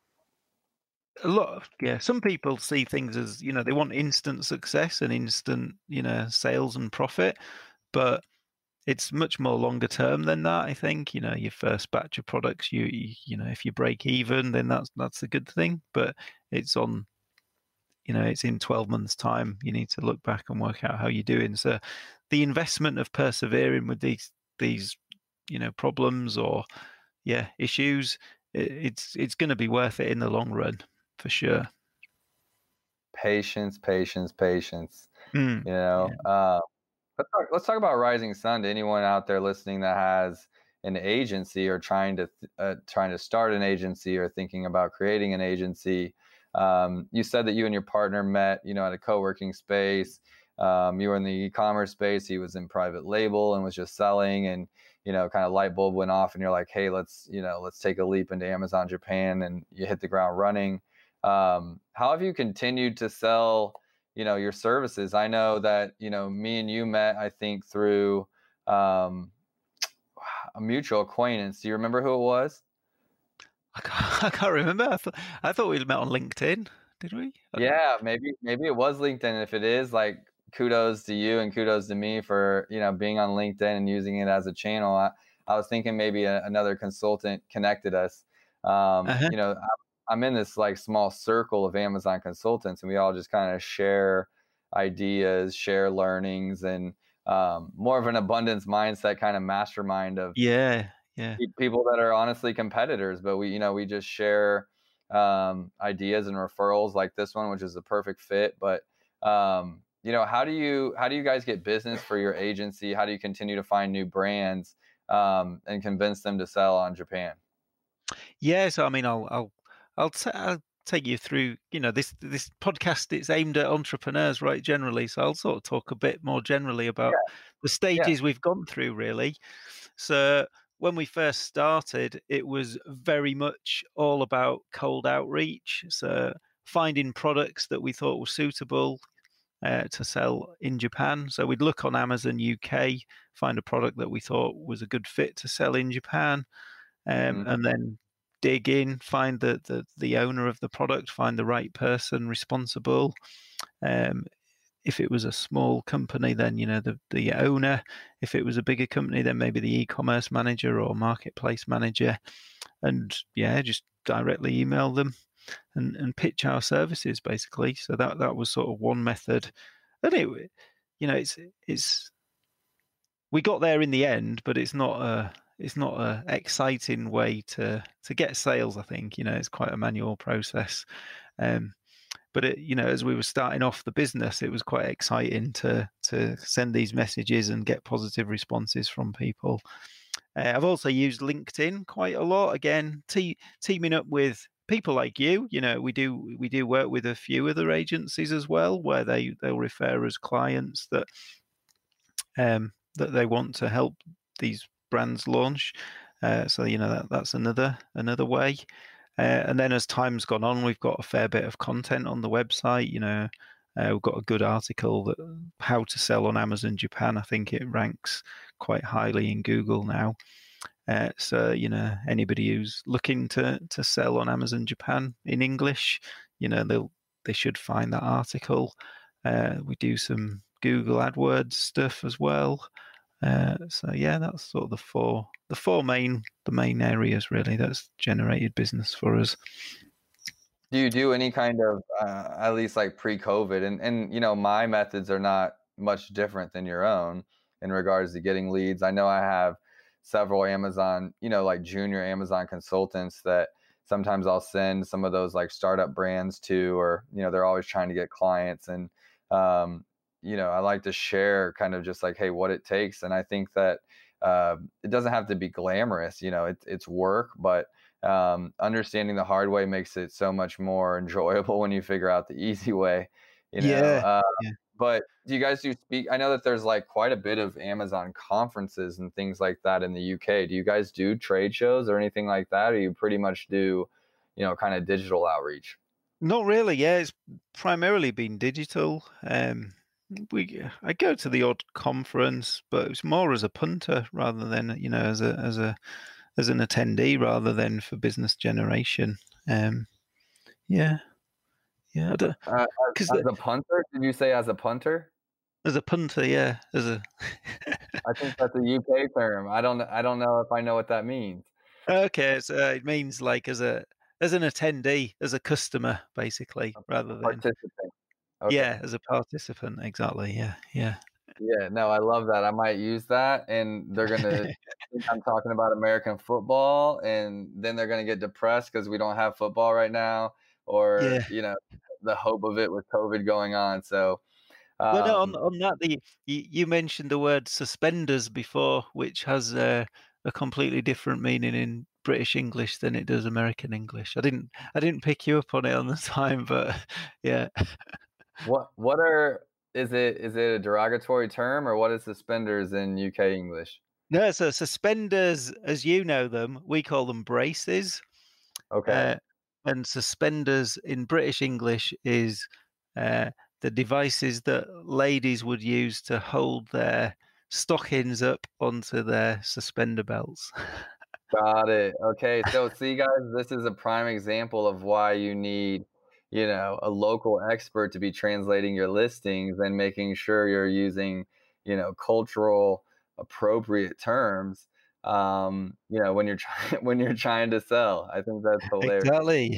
a lot of, yeah, some people see things as, you know, they want instant success and instant, you know, sales and profit, but it's much more longer term than that. I think, you know, your first batch of products, you you, you know, if you break even, then that's that's a good thing, but it's on, you know, it's in twelve months time, you need to look back and work out how you're doing. So the investment of persevering with these these you know, problems or, yeah, issues, it, it's it's going to be worth it in the long run, for sure. Patience, patience, patience. Mm, You know, yeah. uh, let's talk, let's talk about Rising Sun to anyone out there listening that has an agency or trying to uh, trying to start an agency or thinking about creating an agency. Um, you said that you and your partner met, you know, at a co-working space. Um, you were in the e-commerce space. He was in private label and was just selling, and, you know, kind of light bulb went off and you're like, hey, let's, you know, let's take a leap into Amazon Japan, and you hit the ground running. Um, how have you continued to sell, you know, your services? I know that, you know, me and you met, I think, through um, a mutual acquaintance. Do you remember who it was? I can't, I can't remember. I thought, I thought we met on LinkedIn. Did we? Yeah, maybe, maybe it was LinkedIn. If it is, like, kudos to you and kudos to me for, you know, being on LinkedIn and using it as a channel. I, I was thinking maybe a, another consultant connected us. Um, uh-huh. You know, I, I'm in this like small circle of Amazon consultants, and we all just kind of share ideas, share learnings, and um, more of an abundance mindset kind of mastermind of yeah, yeah, people that are honestly competitors, but we, you know, we just share um, ideas and referrals like this one, which is a perfect fit. But um, you know, how do you how do you guys get business for your agency? How do you continue to find new brands um, and convince them to sell on Japan? Yeah, so I mean, I'll I'll I'll, t- I'll take you through. You know, this this podcast, it's aimed at entrepreneurs, right? Generally, so I'll sort of talk a bit more generally about yeah. the stages yeah. we've gone through, really. So when we first started, it was very much all about cold outreach. So finding products that we thought were suitable Uh, to sell in Japan. So we'd look on Amazon U K, find a product that we thought was a good fit to sell in Japan, um, mm-hmm. and then dig in, find the, the the owner of the product, find the right person responsible. Um, if it was a small company, then, you know, the, the owner. If it was a bigger company, then maybe the e-commerce manager or marketplace manager. And yeah, just directly email them and, and pitch our services, basically. So that, that was sort of one method. And it, you know, it's it's we got there in the end, but it's not a it's not a exciting way to to get sales. I think, you know, it's quite a manual process. Um, but it, you know, as we were starting off the business, it was quite exciting to to send these messages and get positive responses from people. Uh, I've also used LinkedIn quite a lot. Again, te- teaming up with people like you. You know, we do we do work with a few other agencies as well, where they they'll refer us clients that um, that they want to help these brands launch. Uh, so, you know, that that's another another way. Uh, and then as time's gone on, we've got a fair bit of content on the website. You know, uh, we've got a good article that how to sell on Amazon Japan. I think it ranks quite highly in Google now. Uh, so, you know, anybody who's looking to to sell on Amazon Japan in English, you know, they'll they should find that article. Uh, we do some Google AdWords stuff as well. Uh, so yeah, that's sort of the four the four main the main areas really that's generated business for us. Do you do any kind of uh, at least like pre-COVID, and and you know, my methods are not much different than your own in regards to getting leads. I know I have several Amazon, you know, like junior Amazon consultants that sometimes I'll send some of those like startup brands to, or, you know, they're always trying to get clients. And, um, you know, I like to share kind of just like, hey, what it takes. And I think that uh, it doesn't have to be glamorous, you know, it, it's work, but um, understanding the hard way makes it so much more enjoyable when you figure out the easy way, you know. Yeah, uh, yeah. But do you guys do speak? I know that there's like quite a bit of Amazon conferences and things like that in the U K. Do you guys do trade shows or anything like that? Or you pretty much do, you know, kind of digital outreach? Not really. Yeah, it's primarily been digital. Um, we I go to the odd conference, but it's more as a punter rather than, you know, as a as a as an attendee rather than for business generation. Um, yeah. Yeah, I don't, uh, as, as a punter? Did you say as a punter? As a punter, yeah. As a, I think that's a U K term. I don't. I don't know if I know what that means. Okay, so it means like as a as an attendee, as a customer, basically, rather than participant. Okay. Yeah, as a participant, exactly. Yeah, yeah. Yeah, no, I love that. I might use that, and they're gonna think I'm talking about American football, and then they're gonna get depressed because we don't have football right now. Or, yeah. you know, the hope of it with COVID going on. So, Well, no, on Um, on that, the you, you mentioned the word suspenders before, which has uh, a completely different meaning in British English than it does American English. I didn't I didn't pick you up on it on the time, but yeah. what what are is it is it a derogatory term, or what is suspenders in U K English? No, so suspenders, as you know them, we call them braces. Okay. Uh, and suspenders in British English is uh, the devices that ladies would use to hold their stockings up onto their suspender belts. Got it. Okay. So see, guys, this is a prime example of why you need, you know, a local expert to be translating your listings and making sure you're using, you know, cultural appropriate terms. Um, you know, when you're trying when you're trying to sell. I think that's hilarious. Exactly.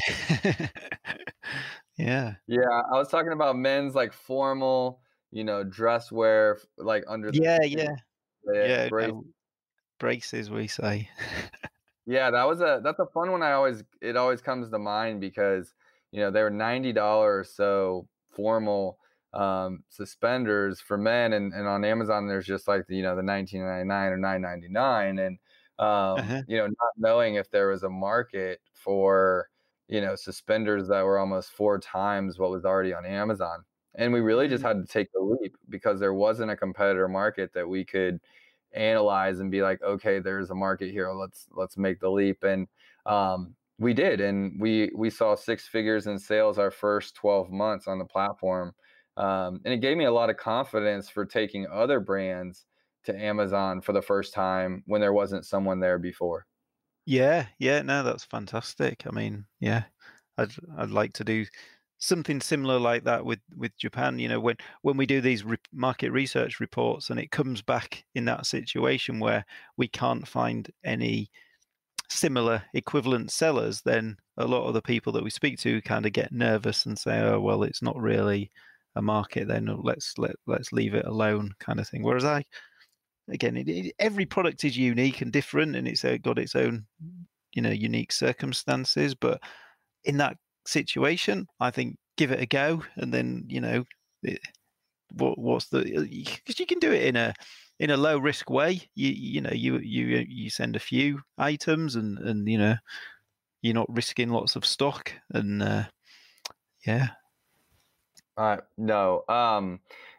Yeah. Yeah, I was talking about men's like formal, you know, dress wear, f- like under the Yeah, suit, yeah. the Yeah, brace. no, braces, we say. Yeah, that was a that's a fun one. I always it always comes to mind because you know they were ninety dollars so formal um, suspenders for men, and, and on Amazon there's just like the, you know the nineteen ninety-nine or nine ninety-nine, and um, Uh-huh. you know not knowing if there was a market for you know suspenders that were almost four times what was already on Amazon, and we really just Mm. had to take the leap because there wasn't a competitor market that we could analyze and be like, okay, there's a market here. Let's let's make the leap. And um, we did, and we we saw six figures in sales our first twelve months on the platform, um, and it gave me a lot of confidence for taking other brands to Amazon for the first time when there wasn't someone there before. Yeah, yeah, no, that's fantastic. I mean, yeah, I'd I'd like to do something similar like that with with Japan. You know, when when we do these re market research reports and it comes back in that situation where we can't find any similar equivalent sellers, then a lot of the people that we speak to kind of get nervous and say, "Oh, well, it's not really a market. Then let's let let's leave it alone," kind of thing. Whereas I again, it, it, every product is unique and different, and it's uh, got its own, you know, unique circumstances. But in that situation, I think give it a go, and then you know, it, what what's the because you can do it in a in a low risk way. You you know you you you send a few items, and and you know you're not risking lots of stock, and uh, yeah, Uh, no, um,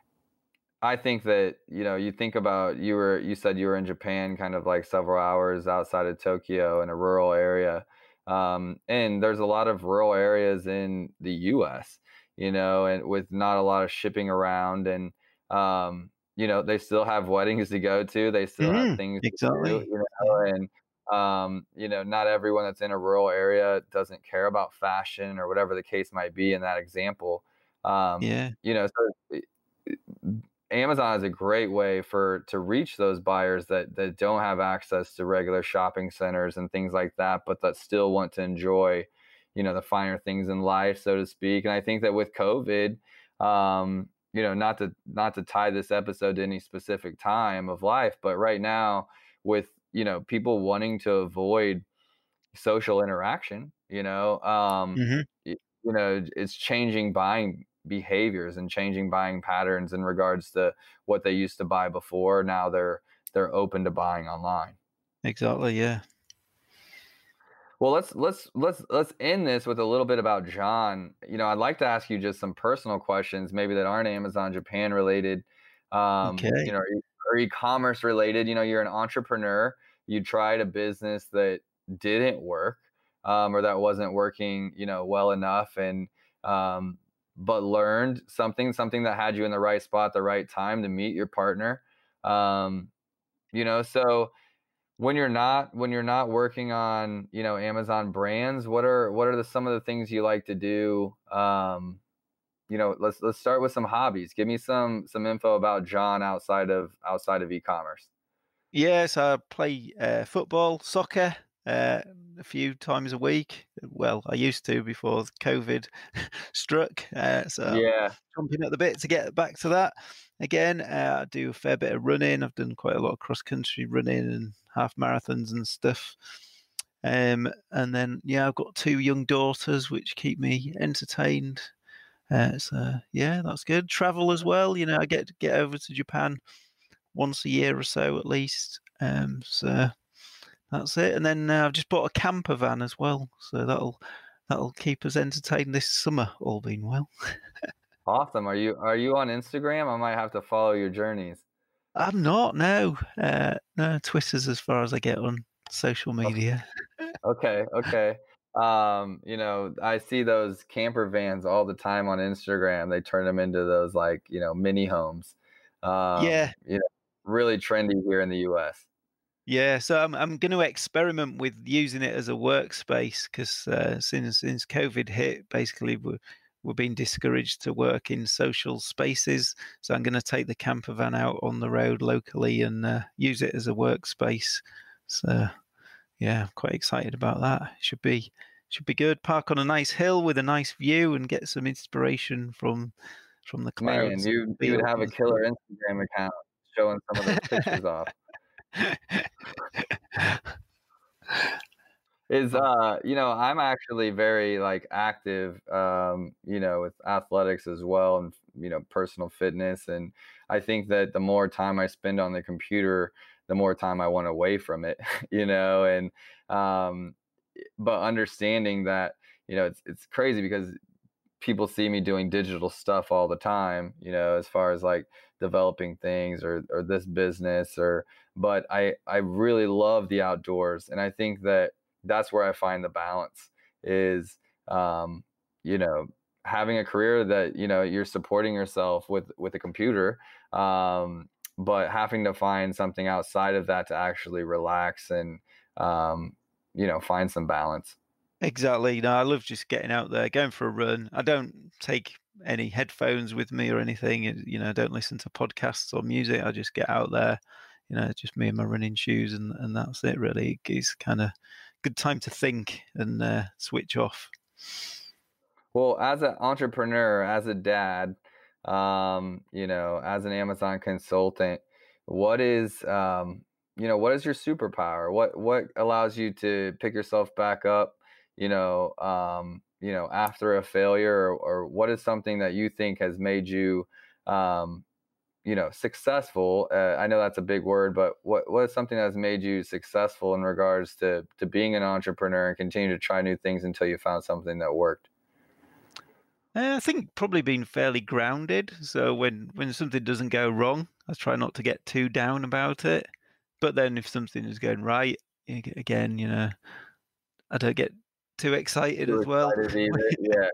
I think that, you know, you think about you were you said you were in Japan kind of like several hours outside of Tokyo in a rural area. Um, and there's a lot of rural areas in the U S, you know, and with not a lot of shipping around, and um, you know, they still have weddings to go to, they still have mm, things to do, exactly, you yeah, know, and um, you know, not everyone that's in a rural area doesn't care about fashion or whatever the case might be in that example. Um, yeah, you know, so Amazon is a great way for to reach those buyers that that don't have access to regular shopping centers and things like that, but that still want to enjoy, you know, the finer things in life, so to speak. And I think that with COVID, um, you know, not to not to tie this episode to any specific time of life, but right now with, you know, people wanting to avoid social interaction, you know, um, hmm y- you know, it's changing buying behaviors and changing buying patterns in regards to what they used to buy before. Now they're they're open to buying online. exactly, yeah. Well, let's let's let's let's end this with a little bit about John. You know, I'd like to ask you just some personal questions, maybe that aren't Amazon Japan related, um, you Okay. know, or e- or e-commerce related. You know, you're an entrepreneur. You tried a business that didn't work, um, or that wasn't working, you know, well enough, and um, but learned something, something that had you in the right spot, the right time to meet your partner. Um, you know, so when you're not when you're not working on, you know, Amazon brands, what are what are the some of the things you like to do? Um, you know, let's let's start with some hobbies. Give me some some info about John outside of outside of e-commerce. Yes, I play uh, football, soccer, uh, a few times a week. Well, I used to before COVID struck. Uh, so I'm Yeah. chomping at the bit to get back to that again. Uh, I do a fair bit of running. I've done quite a lot of cross country running and half marathons and stuff. Um, and then, yeah, I've got two young daughters which keep me entertained Uh, so yeah, that's good. Travel as well. You know, I get get over to Japan once a year or so at least. Um, so that's it. And then uh, I've just bought a camper van as well, so that'll that'll keep us entertained this summer, all being well. Awesome. Are you are you on Instagram? I might have to follow your journeys. I'm not. No, uh, no. Twitter's as far as I get on social media. Okay, okay. Um, you know, I see those camper vans all the time on Instagram. They turn them into those like, you know, mini homes. Yeah, Um, you know, really trendy here in the U S. yeah. So I'm I'm going to experiment with using it as a workspace because uh, since since COVID hit, basically we're we're being discouraged to work in social spaces. So I'm going to take the camper van out on the road locally and uh, use it as a workspace. So yeah, I'm quite excited about that. Should be should be good. Park on a nice hill with a nice view and get some inspiration from from the Man, clouds. you you would Fields have a and stuff. killer Instagram account showing some of those pictures off. Is uh, you know, I'm actually very like active, um, you know, with athletics as well, and you know, personal fitness. And I think that the more time I spend on the computer, the more time I want away from it, you know. And um, but understanding that, you know, it's it's crazy because people see me doing digital stuff all the time, you know, as far as like developing things or or this business or but I I really love the outdoors, and I think that that's where I find the balance is um you know, having a career that, you know, you're supporting yourself with with a computer, um but having to find something outside of that to actually relax and um you know, find some balance. Exactly. No, I love just getting out there, going for a run. I don't take any headphones with me or anything. and, You know, I don't listen to podcasts or music. I just get out there, you know, just me and my running shoes, and, and that's it, really. It's kind of good time to think and uh, switch off. Well, as an entrepreneur, as a dad, um, you know, as an Amazon consultant, what is, um, you know, what is your superpower? What what allows you to pick yourself back up, you know, um, you know, after a failure, or, or what is something that you think has made you, um, you know, successful? Uh, I know that's a big word, but what what is something that's made you successful in regards to to being an entrepreneur and continue to try new things until you found something that worked? Uh, I think probably being fairly grounded. So when when something doesn't go wrong, I try not to get too down about it. But then if something is going right, again, you know, I don't get too excited Too as well. excited either. Yeah.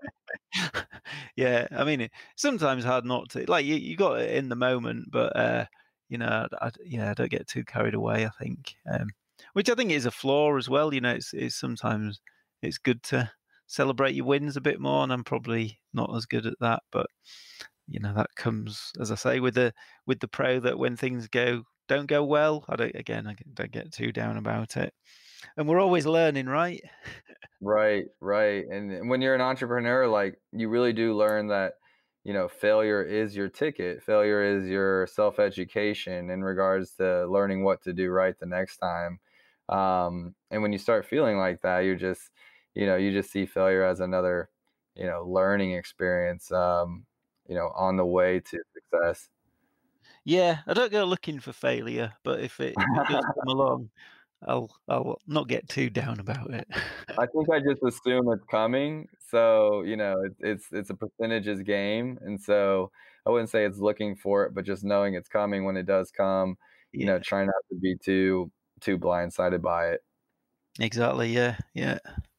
Yeah, I mean, it's sometimes hard not to. Like you, you got it in the moment, but uh, you know, I, I, yeah, I don't get too carried away. I think, um, which I think is a flaw as well. You know, it's, it's sometimes it's good to celebrate your wins a bit more, and I'm probably not as good at that. But you know, that comes, as I say, with the with the pro that when things go don't go well, I don't again, I don't get too down about it. And we're always learning, right? Right, right. And when you're an entrepreneur, like you really do learn that, you know, failure is your ticket. Failure is your self-education in regards to learning what to do right the next time. Um, and when you start feeling like that, you're just, you know, you just see failure as another, you know, learning experience, um, you know, on the way to success. Yeah, I don't go looking for failure, but if it if it does come along, I'll I'll not get too down about it. I think I just assume it's coming. So, you know, it's it's it's a percentages game. And so I wouldn't say it's looking for it, but just knowing it's coming when it does come, you know, Yeah, try not to be too too blindsided by it. exactly. Yeah, yeah.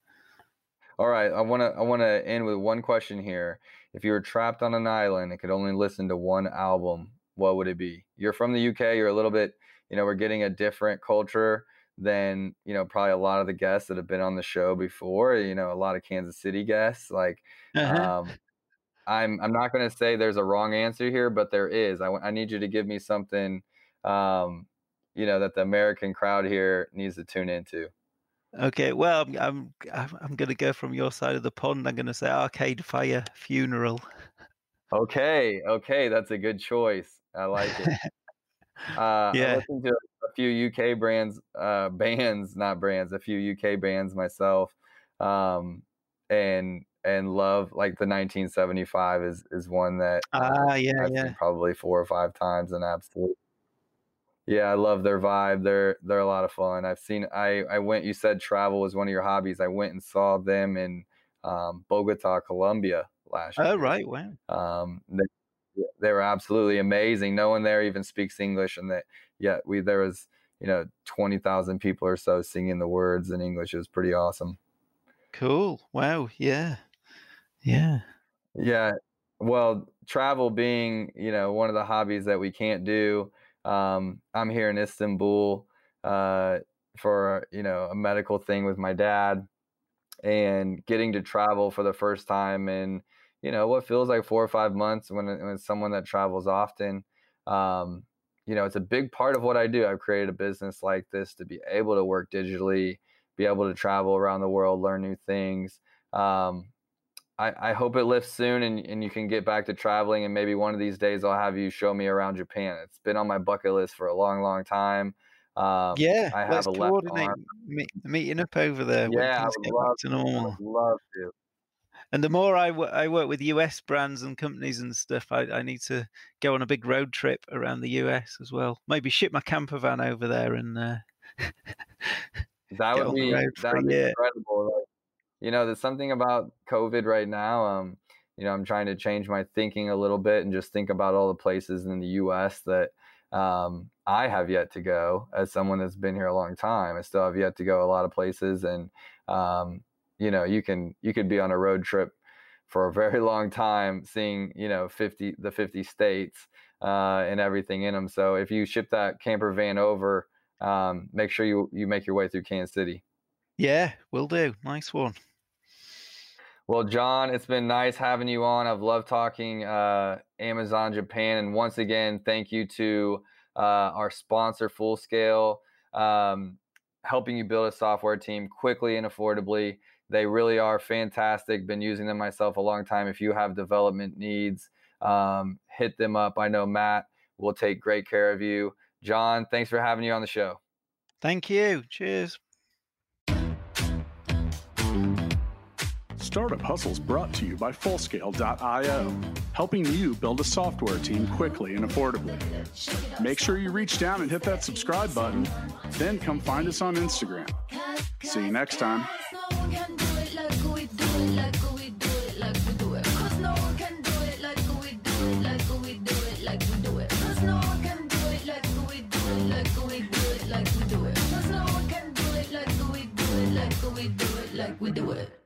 All right, I wanna I wanna end with one question here. If you were trapped on an island and could only listen to one album, what would it be? You're from the U K, you're a little bit, you know, we're getting a different culture than, you know, probably a lot of the guests that have been on the show before, you know, a lot of Kansas City guests. Like, Uh-huh. um, I'm I'm not gonna say there's a wrong answer here, but there is. I, I need you to give me something, um, you know, that the American crowd here needs to tune into. Okay. Well, I'm I'm I'm I'm gonna go from your side of the pond. I'm gonna say Arcade Fire Funeral. Okay, okay, that's a good choice. I like it. Uh, I Yeah. listened to a few U K brands, uh, bands, not brands, a few U K bands myself, um, and and love, like the nineteen seventy-five is is one that Ah, yeah, I've yeah. seen probably four or five times, and absolutely. Yeah, I love their vibe. They're they're a lot of fun. I've seen. I I went. You said travel was one of your hobbies. I went and saw them in um, Bogota, Colombia last Oh, year. right. Wow. Um, they, they were absolutely amazing. No one there even speaks English, and that yet we there was you know twenty thousand people or so singing the words in English. It was pretty awesome. Cool. Wow. Yeah. Yeah. Yeah. Well, travel being, you know, one of the hobbies that we can't do. Um, I'm here in Istanbul uh, for, you know, a medical thing with my dad, and getting to travel for the first time in, you know, what feels like four or five months when, when it's someone that travels often. Um, you know, it's a big part of what I do. I've created a business like this to be able to work digitally, be able to travel around the world, learn new things. Um, I, I hope it lifts soon and, and you can get back to traveling, and maybe one of these days I'll have you show me around Japan. It's been on my bucket list for a long, long time. Um, Yeah, I have let's a left coordinate arm. meet, meeting up over there when Yeah, I things would get love, back to I normal. would love to. And the more I, w- I work with U S brands and companies and stuff, I, I need to go on a big road trip around the U S as well. Maybe ship my camper van over there and uh, That get would on the be road that for would a be year. incredible. Like, you know, there's something about COVID right now. Um, you know, I'm trying to change my thinking a little bit and just think about all the places in the U S that um, I have yet to go. As someone that's been here a long time, I still have yet to go a lot of places. And um, you know, you can you could be on a road trip for a very long time, seeing you know fifty the fifty states uh, and everything in them. So if you ship that camper van over, um, make sure you you make your way through Kansas City. Yeah, will do. Nice one. Well, John, it's been nice having you on. I've loved talking uh, Amazon Japan. And once again, thank you to uh, our sponsor, Fullscale, um, helping you build a software team quickly and affordably. They really are fantastic. Been using them myself a long time. If you have development needs, um, hit them up. I know Matt will take great care of you. John, thanks for having you on the show. Thank you. Cheers. Startup Hustles brought to you by Fullscale dot io, helping you build a software team quickly and affordably. Make sure you reach down and hit that subscribe button, then come find us on Instagram. See you next time. We do it.